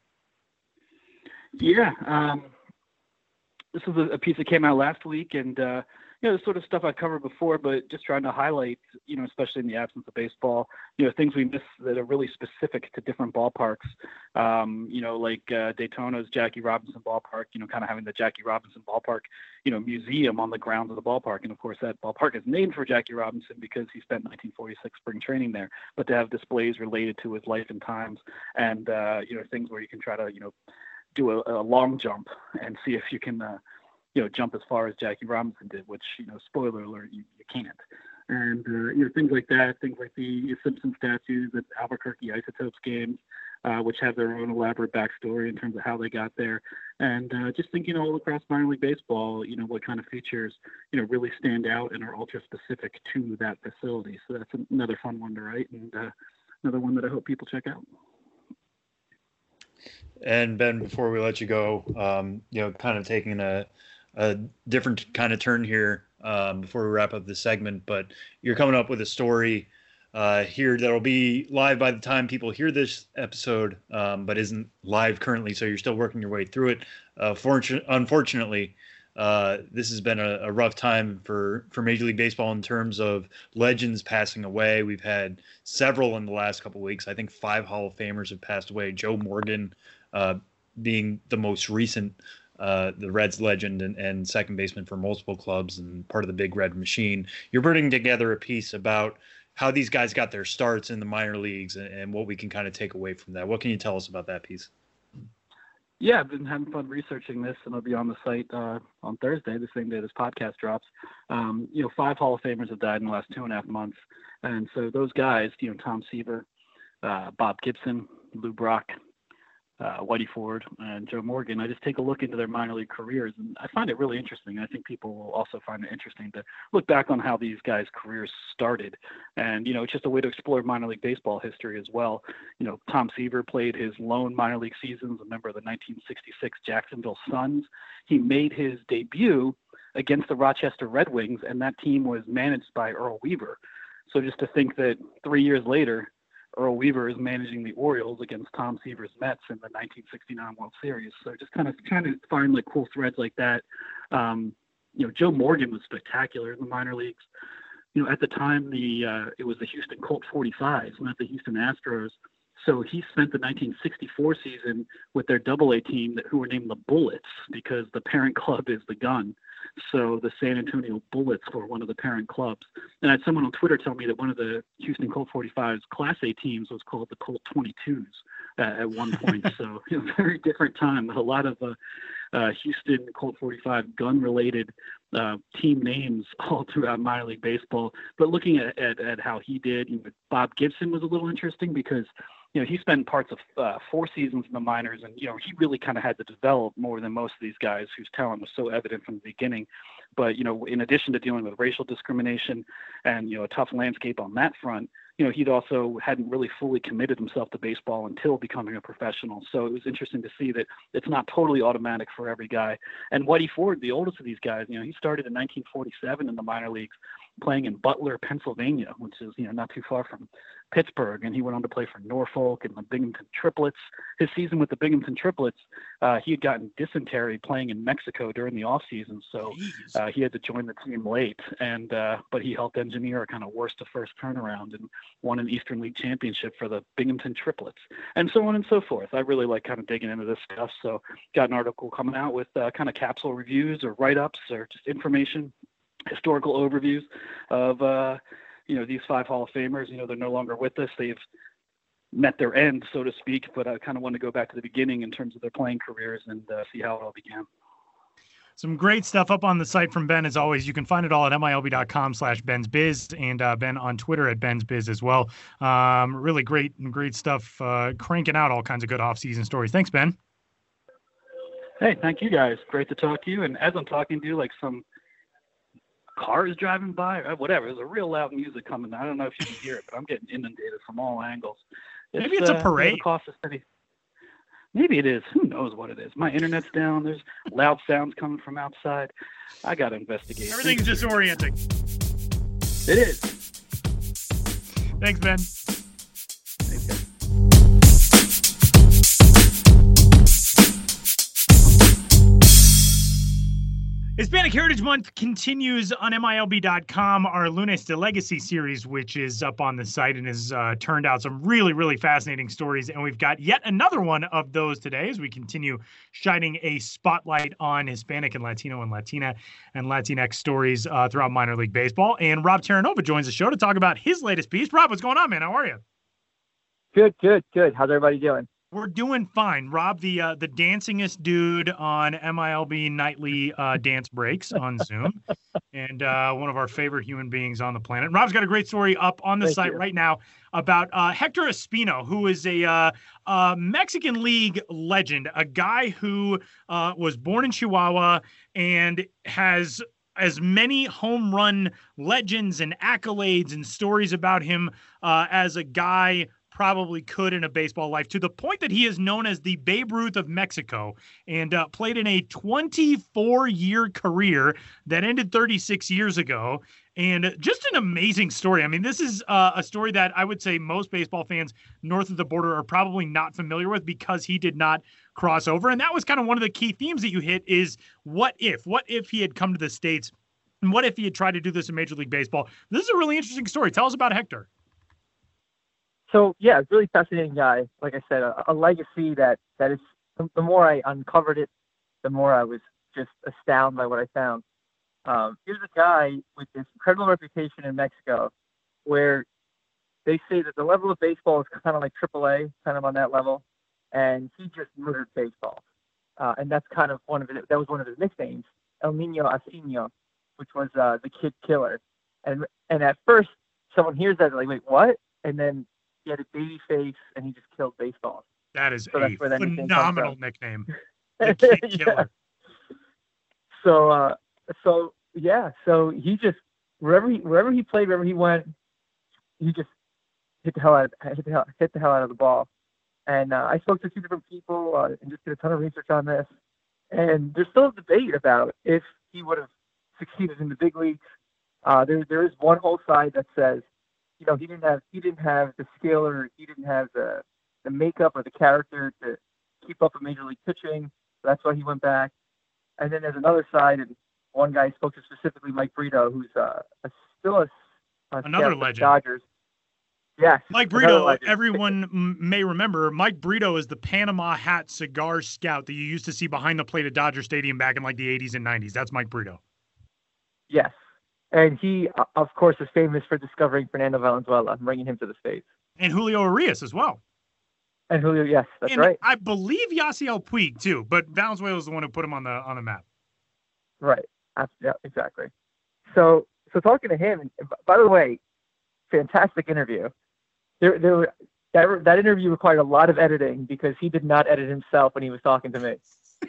Yeah. Um, this is a, a piece that came out last week, and uh, you know, the sort of stuff I covered before, but just trying to highlight, you know, especially in the absence of baseball, you know, things we miss that are really specific to different ballparks. Um, you know, like uh, Daytona's Jackie Robinson Ballpark, you know, kind of having the Jackie Robinson Ballpark, you know, museum on the grounds of the ballpark. And of course, that ballpark is named for Jackie Robinson because he spent nineteen forty-six spring training there. But to have displays related to his life and times, and uh, you know, things where you can try to, you know, do a, a long jump and see if you can. Uh, you know, jump as far as Jackie Robinson did, which, you know, spoiler alert, you, you can't. And, uh, you know, things like that, things like the Simpson statues at Albuquerque Isotopes games, uh, which have their own elaborate backstory in terms of how they got there. And uh, just thinking all across minor league baseball, you know, what kind of features, you know, really stand out and are ultra specific to that facility. So that's another fun one to write, and uh, another one that I hope people check out. And Ben, before we let you go, um, you know, kind of taking a, a different kind of turn here um, before we wrap up the segment, but you're coming up with a story uh, here that'll be live by the time people hear this episode, um, but isn't live currently. So you're still working your way through it. Uh, fortunate, unfortunately, uh, this has been a, a rough time for, for Major League Baseball in terms of legends passing away. We've had several in the last couple of weeks. I think five Hall of Famers have passed away. Joe Morgan uh, being the most recent. Uh, the Reds legend and, and second baseman for multiple clubs and part of the Big Red Machine. You're putting together a piece about how these guys got their starts in the minor leagues and, and what we can kind of take away from that. What can you tell us about that piece? Yeah, I've been having fun researching this, and I'll be on the site uh, on Thursday, the same day this podcast drops. Um, you know, five Hall of Famers have died in the last two and a half months. And so those guys, you know, Tom Seaver, uh, Bob Gibson, Lou Brock, Uh, Whitey Ford and Joe Morgan, I just take a look into their minor league careers, and I find it really interesting. I think people will also find it interesting to look back on how these guys' careers started. And, you know, it's just a way to explore minor league baseball history as well. You know, Tom Seaver played his lone minor league seasons, a member of the nineteen sixty-six Jacksonville Suns. He made his debut against the Rochester Red Wings, and that team was managed by Earl Weaver. So just to think that three years later, Earl Weaver is managing the Orioles against Tom Seaver's Mets in the nineteen sixty-nine World Series. So just kind of trying to find like cool threads like that. Um, you know, Joe Morgan was spectacular in the minor leagues. You know, at the time, the uh, it was the Houston Colt forty-fives, not the Houston Astros. So he spent the nineteen sixty-four season with their Double A team that, who were named the Bullets because the parent club is the Gun. So the San Antonio Bullets were one of the parent clubs. And I had someone on Twitter tell me that one of the Houston Colt forty-fives Class A teams was called the Colt twenty-twos uh, at one point. So, you know, very different time. A lot of uh, uh, Houston Colt forty-five gun-related uh, team names all throughout minor league baseball. But looking at, at, at how he did, you know, Bob Gibson was a little interesting because you know, he spent parts of uh, four seasons in the minors, and, you know, he really kind of had to develop more than most of these guys whose talent was so evident from the beginning. But, you know, in addition to dealing with racial discrimination and, you know, a tough landscape on that front, you know, he'd also hadn't really fully committed himself to baseball until becoming a professional. So it was interesting to see that it's not totally automatic for every guy. And Whitey Ford, the oldest of these guys, you know, he started in nineteen forty-seven in the minor leagues, playing in Butler, Pennsylvania, which is, you know, not too far from Pittsburgh. And he went on to play for Norfolk and the Binghamton Triplets. His season with the Binghamton Triplets, uh, he had gotten dysentery playing in Mexico during the off season. So uh, he had to join the team late, and, uh, but he helped engineer a kind of worst to first turnaround and won an Eastern League championship for the Binghamton Triplets, and so on and so forth. I really like kind of digging into this stuff. So got an article coming out with uh, kind of capsule reviews or write-ups or just information, historical overviews of, uh, you know, these five Hall of Famers. You know, they're no longer with us. They've met their end, so to speak, but I kind of want to go back to the beginning in terms of their playing careers and uh, see how it all began. Some great stuff up on the site from Ben, as always. You can find it all at M I L B dot com slash Ben's Biz, and uh, Ben on Twitter at Ben's Biz as well. Um, really great, great stuff, uh, cranking out all kinds of good off-season stories. Thanks, Ben. Hey, thank you guys. Great to talk to you. And as I'm talking to you, like some cars driving by, or whatever. There's a real loud music coming. I don't know if you can hear it, but I'm getting inundated from all angles. It's, Maybe it's a uh, parade. Across the city. Maybe it is. Who knows what it is? My internet's down. There's loud sounds coming from outside. I got to investigate. Everything's disorienting. It is. Thanks, Ben. Thanks, guys. Hispanic Heritage Month continues on M I L B dot com. Our Lunes de Legacy series, which is up on the site and has uh, turned out some really, really fascinating stories. And we've got yet another one of those today as we continue shining a spotlight on Hispanic and Latino and Latina and Latinx stories uh, throughout minor league baseball. And Rob Terranova joins the show to talk about his latest piece. Rob, what's going on, man? How are you? Good, good, good. How's everybody doing? We're doing fine. Rob, the uh, the dancingest dude on M I L B nightly uh, dance breaks on Zoom, and uh, one of our favorite human beings on the planet. Rob's got a great story up on the Thank site you. right now about uh, Hector Espino, who is a uh, uh, Mexican League legend, a guy who uh, was born in Chihuahua and has as many home run legends and accolades and stories about him uh, as a guy probably could in a baseball life, to the point that he is known as the Babe Ruth of Mexico, and uh, played in a twenty-four year career that ended thirty-six years ago. And just an amazing story. I mean, this is uh, a story that I would say most baseball fans north of the border are probably not familiar with because he did not cross over. And that was kind of one of the key themes that you hit is what if, what if he had come to the States, and what if he had tried to do this in Major League Baseball? This is a really interesting story. Tell us about Hector. So yeah, really fascinating guy. Like I said, a, a legacy that that is. The, the more I uncovered it, the more I was just astounded by what I found. Um, here's a guy with this incredible reputation in Mexico, where they say that the level of baseball is kind of like triple A, kind of on that level, and he just murdered baseball. Uh, and that's kind of one of his, that was one of his nicknames, El Niño Asino, which was uh, the kid killer. And and at first, someone hears that, they're like, wait, what? And then he had a baby face, and he just killed baseball. That is So a that's where that nickname comes phenomenal from. nickname. The Kid Killer. So, uh, so yeah, so he just wherever he wherever he played, wherever he went, he just hit the hell out of, hit the hell, hit the hell out of the ball. And uh, I spoke to two different people uh, and just did a ton of research on this. And there's still a debate about if he would have succeeded in the big leagues. Uh, there there is one whole side that says, you know, he didn't have he didn't have the skill or he didn't have the the makeup or the character to keep up with major league pitching. So that's why he went back. And then there's another side, and one guy spoke to specifically Mike Brito, who's uh, a, still a, a Another scout for the legend. Dodgers. Yes, Mike another Brito, legend. everyone m- may remember, Mike Brito is the Panama hat cigar scout that you used to see behind the plate at Dodger Stadium back in like the eighties and nineties. That's Mike Brito. Yes. And he, uh, of course, is famous for discovering Fernando Valenzuela and bringing him to the States. And Julio Urias as well. And Julio, yes, that's and right. I believe Yasiel Puig too, but Valenzuela is the one who put him on the on the map. Right. That's, yeah, exactly. So, so talking to him, and b- by the way, fantastic interview. There, there, were- that, that interview required a lot of editing because he did not edit himself when he was talking to me.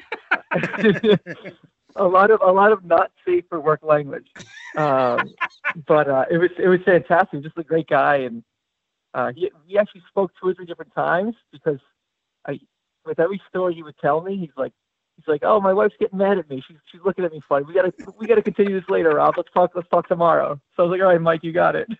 a lot of, a lot of not safe for work language. Um, but uh, it was, it was fantastic. Just a great guy, and uh, he, we actually spoke two or three different times because I, with every story he would tell me, he's like, he's like, oh, my wife's getting mad at me. She's she's looking at me funny. We gotta we gotta continue this later, Rob. Let's talk. Let's talk tomorrow. So I was like, all right, Mike, you got it.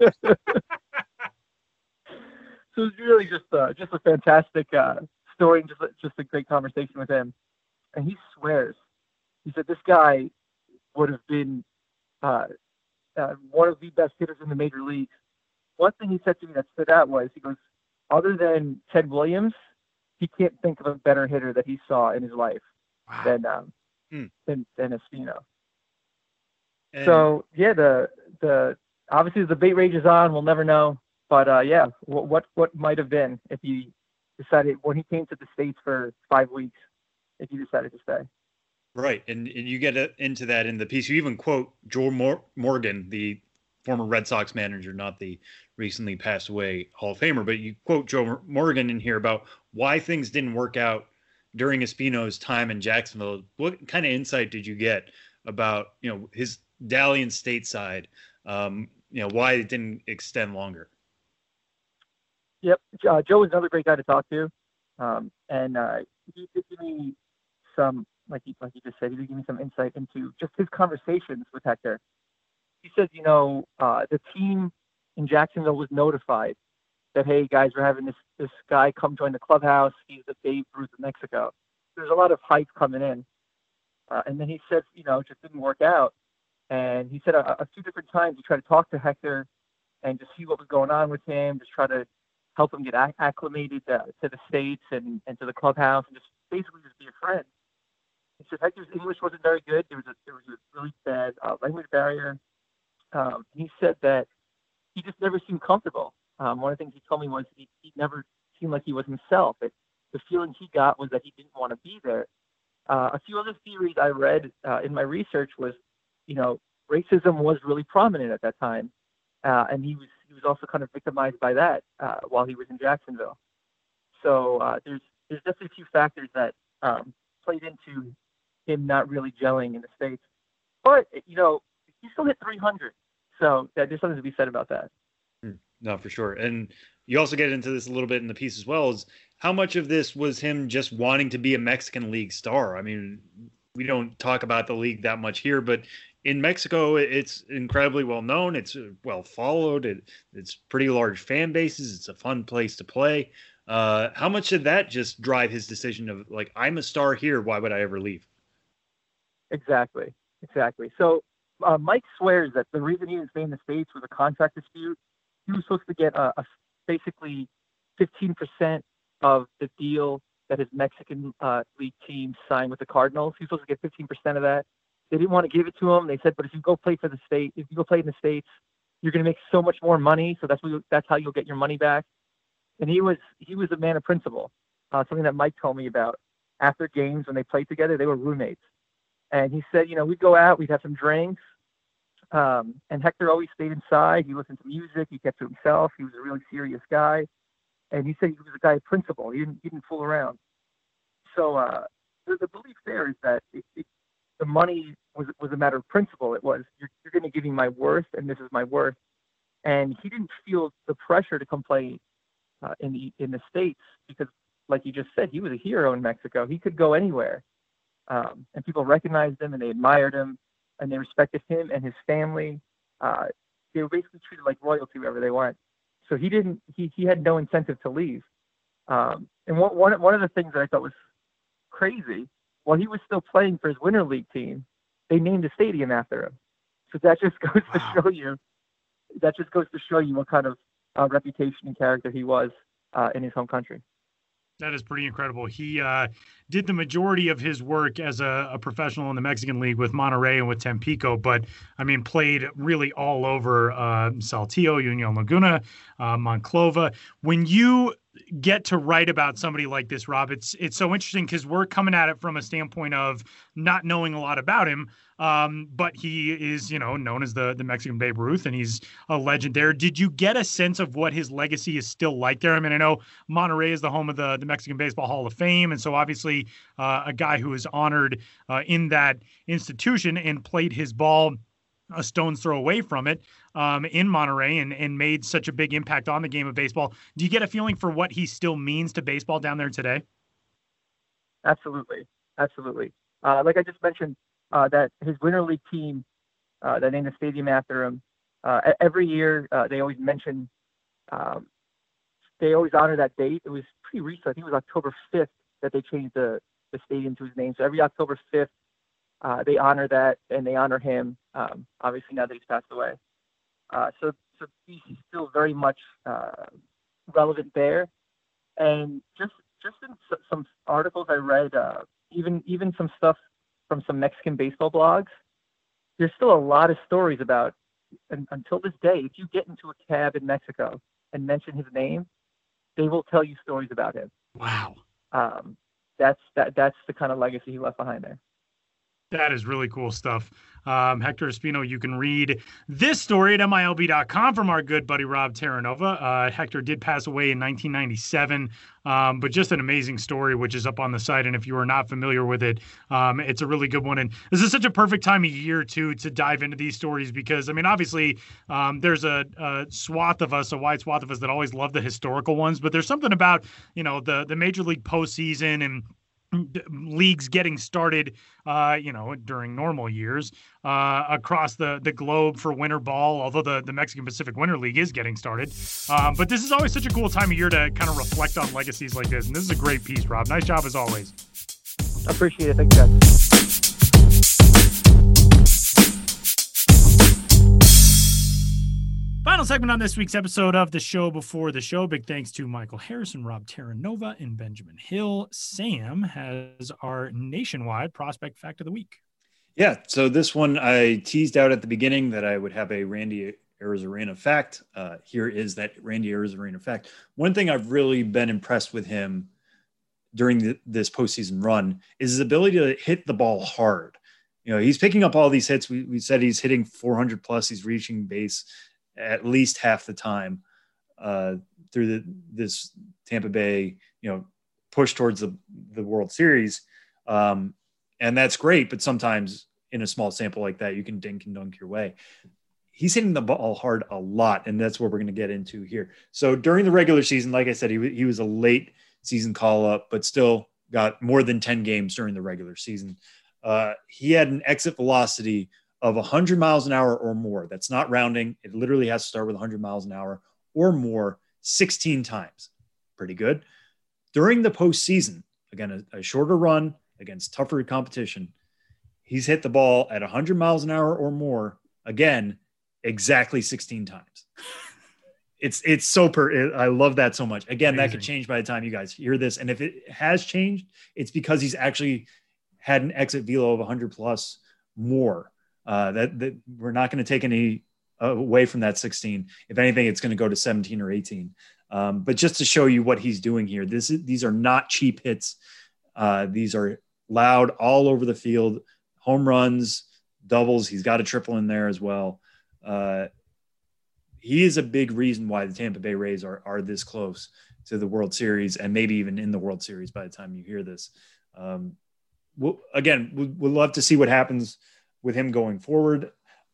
So it was really just uh, just a fantastic uh, story and just a- just a great conversation with him. And he swears, he said this guy would have been uh, uh, one of the best hitters in the major leagues. One thing he said to me that stood out was, he goes, other than Ted Williams, he can't think of a better hitter that he saw in his life Wow. than um, Hmm. than than Espino. And So yeah, the the obviously the debate rages on. We'll never know, but uh, yeah, what what what might have been if he decided when he came to the States for five weeks, if he decided to stay. Right, and, and you get uh, into that in the piece. You even quote Joe Mor- Morgan, the former Red Sox manager, not the recently passed away Hall of Famer, but you quote Joe Morgan in here about why things didn't work out during Espino's time in Jacksonville. What kind of insight did you get about, you know, his dalliance stateside, um, you know, why it didn't extend longer. Yep. Uh, Joe was another great guy to talk to. Um, and uh, he did give me some, like he, like he just said, he did give me some insight into just his conversations with Hector. He said, you know, uh, the team in Jacksonville was notified that, hey, guys, we're having this, this guy come join the clubhouse. He's the Babe Ruth of Mexico. There's a lot of hype coming in. Uh, and then he said, you know, it just didn't work out. And he said a, a few different times he tried to talk to Hector and just see what was going on with him, just try to help him get acc- acclimated uh, to the States and, and to the clubhouse and just basically just be a friend. He said Hector's English wasn't very good. There was a, there was a really bad uh, language barrier. Um, he said that he just never seemed comfortable. Um, one of the things he told me was he, he never seemed like he was himself. It, the feeling he got was that he didn't want to be there. Uh, a few other theories I read uh, in my research was, you know, racism was really prominent at that time. Uh, and he was he was also kind of victimized by that uh, while he was in Jacksonville. So uh, there's there's definitely a few factors that um, played into him not really gelling in the States. But, you know, he still hit three hundred. So yeah, there's something to be said about that. No, for sure. And you also get into this a little bit in the piece as well, is how much of this was him just wanting to be a Mexican League star? I mean, we don't talk about the league that much here, but in Mexico, it's incredibly well known. It's well followed. It, it's pretty large fan bases. It's a fun place to play. Uh, how much did that just drive his decision of, like, I'm a star here, why would I ever leave? Exactly. Exactly. So uh, Mike swears that the reason he didn't stay in the States was a contract dispute. He was supposed to get a, a basically fifteen percent of the deal that his Mexican uh, league team signed with the Cardinals. He was supposed to get fifteen percent of that. They didn't want to give it to him. They said, but if you go play for the state, if you go play in the States, you're going to make so much more money. So that's what you, that's how you'll get your money back. And he was he was a man of principle. Uh, something that Mike told me about after games when they played together. They were roommates, and he said, you know, we'd go out, we'd have some drinks. Um, and Hector always stayed inside. He listened to music. He kept to himself. He was a really serious guy. And he said he was a guy of principle. He didn't, he didn't fool around. So uh, the, the belief there is that it, it, the money was was a matter of principle. It was, you're, you're going to give me my worth, and this is my worth. And he didn't feel the pressure to come play uh, in the in the States because, like you just said, he was a hero in Mexico. He could go anywhere. Um, and people recognized him, and they admired him. And they respected him and his family. Uh, they were basically treated like royalty wherever they went. So he didn't. He he had no incentive to leave. Um, and one one one of the things that I thought was crazy, while he was still playing for his Winter League team, they named a stadium after him. So that just goes wow. to show you. That just goes to show you what kind of uh, reputation and character he was uh, in his home country. That is pretty incredible. He uh, did the majority of his work as a, a professional in the Mexican League with Monterrey and with Tampico, but I mean, played really all over uh, Saltillo, Union Laguna, uh, Monclova. When you get to write about somebody like this, Rob, it's it's so interesting because we're coming at it from a standpoint of not knowing a lot about him, um, but he is, you know, known as the the Mexican Babe Ruth, and he's a legend there. Did you get a sense of what his legacy is still like there? I mean, I know Monterrey is the home of the, the Mexican Baseball Hall of Fame, and so obviously uh, a guy who is honored uh, in that institution and played his ball a stone's throw away from it um, in Monterrey and, and made such a big impact on the game of baseball. Do you get a feeling for what he still means to baseball down there today? Absolutely. Absolutely. Uh, like I just mentioned, uh, that his Winter League team, uh, that named the stadium after him, uh, every year uh, they always mention, um, they always honor that date. It was pretty recent. I think it was October fifth that they changed the, the stadium to his name. So every October fifth, Uh, they honor that and they honor him. Um, obviously, now that he's passed away, uh, so so he's still very much uh, relevant there. And just just in s- some articles I read, uh, even even some stuff from some Mexican baseball blogs, there's still a lot of stories about. And until this day, if you get into a cab in Mexico and mention his name, they will tell you stories about him. Wow. Um, that's that that's the kind of legacy he left behind there. That is really cool stuff. Um, Hector Espino, you can read this story at M I L B dot com from our good buddy Rob Terranova. Uh, Hector did pass away in nineteen ninety-seven, um, but just an amazing story, which is up on the site. And if you are not familiar with it, um, it's a really good one. And this is such a perfect time of year, too, to dive into these stories because, I mean, obviously, um, there's a, a swath of us, a wide swath of us that always love the historical ones, but there's something about, you know, the, the Major League postseason and leagues getting started, uh, you know, during normal years uh, across the, the globe for winter ball, although the, the Mexican Pacific Winter League is getting started. Um, but this is always such a cool time of year to kind of reflect on legacies like this. And this is a great piece, Rob. Nice job as always. I appreciate it. Thanks, guys. Final segment on this week's episode of the show before the show. Big thanks to Michael Harrison, Rob Terranova, and Benjamin Hill. Sam has our nationwide prospect fact of the week. Yeah, so this one I teased out at the beginning that I would have a Randy Arozarena fact. Uh, here is that Randy Arozarena fact. One thing I've really been impressed with him during the, this postseason run is his ability to hit the ball hard. You know, he's picking up all these hits. We, we said he's hitting four hundred plus. He's reaching base at least half the time uh, through the, this Tampa Bay, you know, push towards the, the World Series. Um, and that's great, but sometimes in a small sample like that, you can dink and dunk your way. He's hitting the ball hard a lot, and that's what we're going to get into here. So during the regular season, like I said, he, he was a late season call-up, but still got more than ten games during the regular season. Uh, he had an exit velocity of one hundred miles an hour or more. That's not rounding. It literally has to start with one hundred miles an hour or more sixteen times. Pretty good. During the postseason, again, a, a shorter run against tougher competition, he's hit the ball at one hundred miles an hour or more, again, exactly sixteen times. It's it's so per. I love that so much. Again, Amazing. That could change by the time you guys hear this. And if it has changed, it's because he's actually had an exit velo of one hundred plus more. Uh, that, that we're not going to take any uh, away from that sixteen. If anything, it's going to go to seventeen or eighteen. Um, but just to show you what he's doing here, this is, these are not cheap hits. Uh, these are loud all over the field, home runs, doubles. He's got a triple in there as well. Uh, he is a big reason why the Tampa Bay Rays are, are this close to the World Series and maybe even in the World Series by the time you hear this. Um, we'll, again, we'll, we'll love to see what happens with him going forward.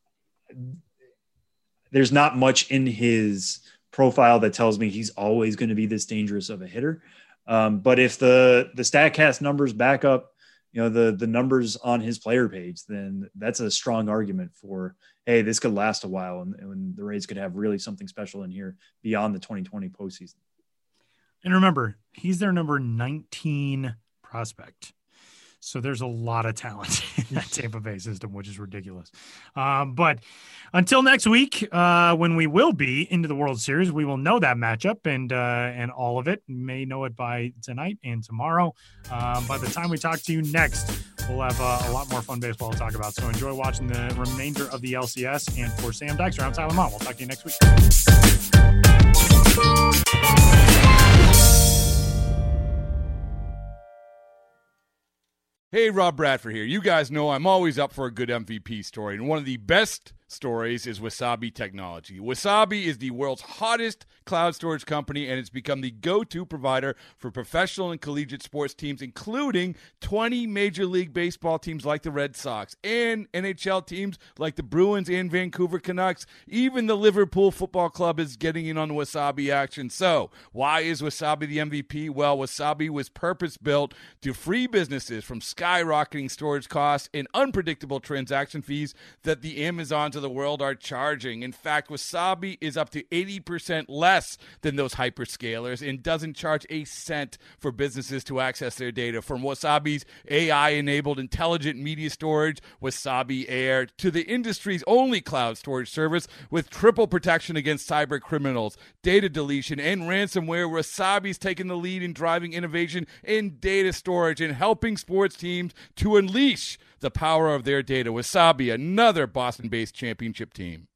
There's not much in his profile that tells me he's always going to be this dangerous of a hitter. Um, but if the, the StatCast numbers back up, you know, the, the numbers on his player page, then that's a strong argument for, hey, this could last a while. And, and the Rays could have really something special in here beyond the twenty twenty postseason. And remember, he's their number nineteen prospect. So there's a lot of talent in that Tampa Bay system, which is ridiculous. Um, but until next week, uh, when we will be into the World Series, we will know that matchup and uh, and all of it. We may know it by tonight and tomorrow. Um, by the time we talk to you next, we'll have uh, a lot more fun baseball to talk about. So enjoy watching the remainder of the L C S. And for Sam Dykstra, I'm Tyler Mott. We'll talk to you next week. Hey, Rob Bradford here. You guys know I'm always up for a good M V P story, and one of the best stories is Wasabi Technology. Wasabi is the world's hottest cloud storage company, and it's become the go-to provider for professional and collegiate sports teams, including twenty Major League Baseball teams like the Red Sox and N H L teams like the Bruins and Vancouver Canucks. Even the Liverpool Football Club is getting in on the Wasabi action. So, why is Wasabi the M V P? Well, Wasabi was purpose-built to free businesses from skyrocketing storage costs and unpredictable transaction fees that the Amazons of the world are charging. In fact, Wasabi is up to eighty percent less than those hyperscalers and doesn't charge a cent for businesses to access their data. From Wasabi's A I-enabled intelligent media storage, Wasabi Air, to the industry's only cloud storage service with triple protection against cyber criminals, data deletion, and ransomware, Wasabi's taken the lead in driving innovation in data storage and helping sports teams to unleash the power of their data. Wasabi, another Boston-based championship team.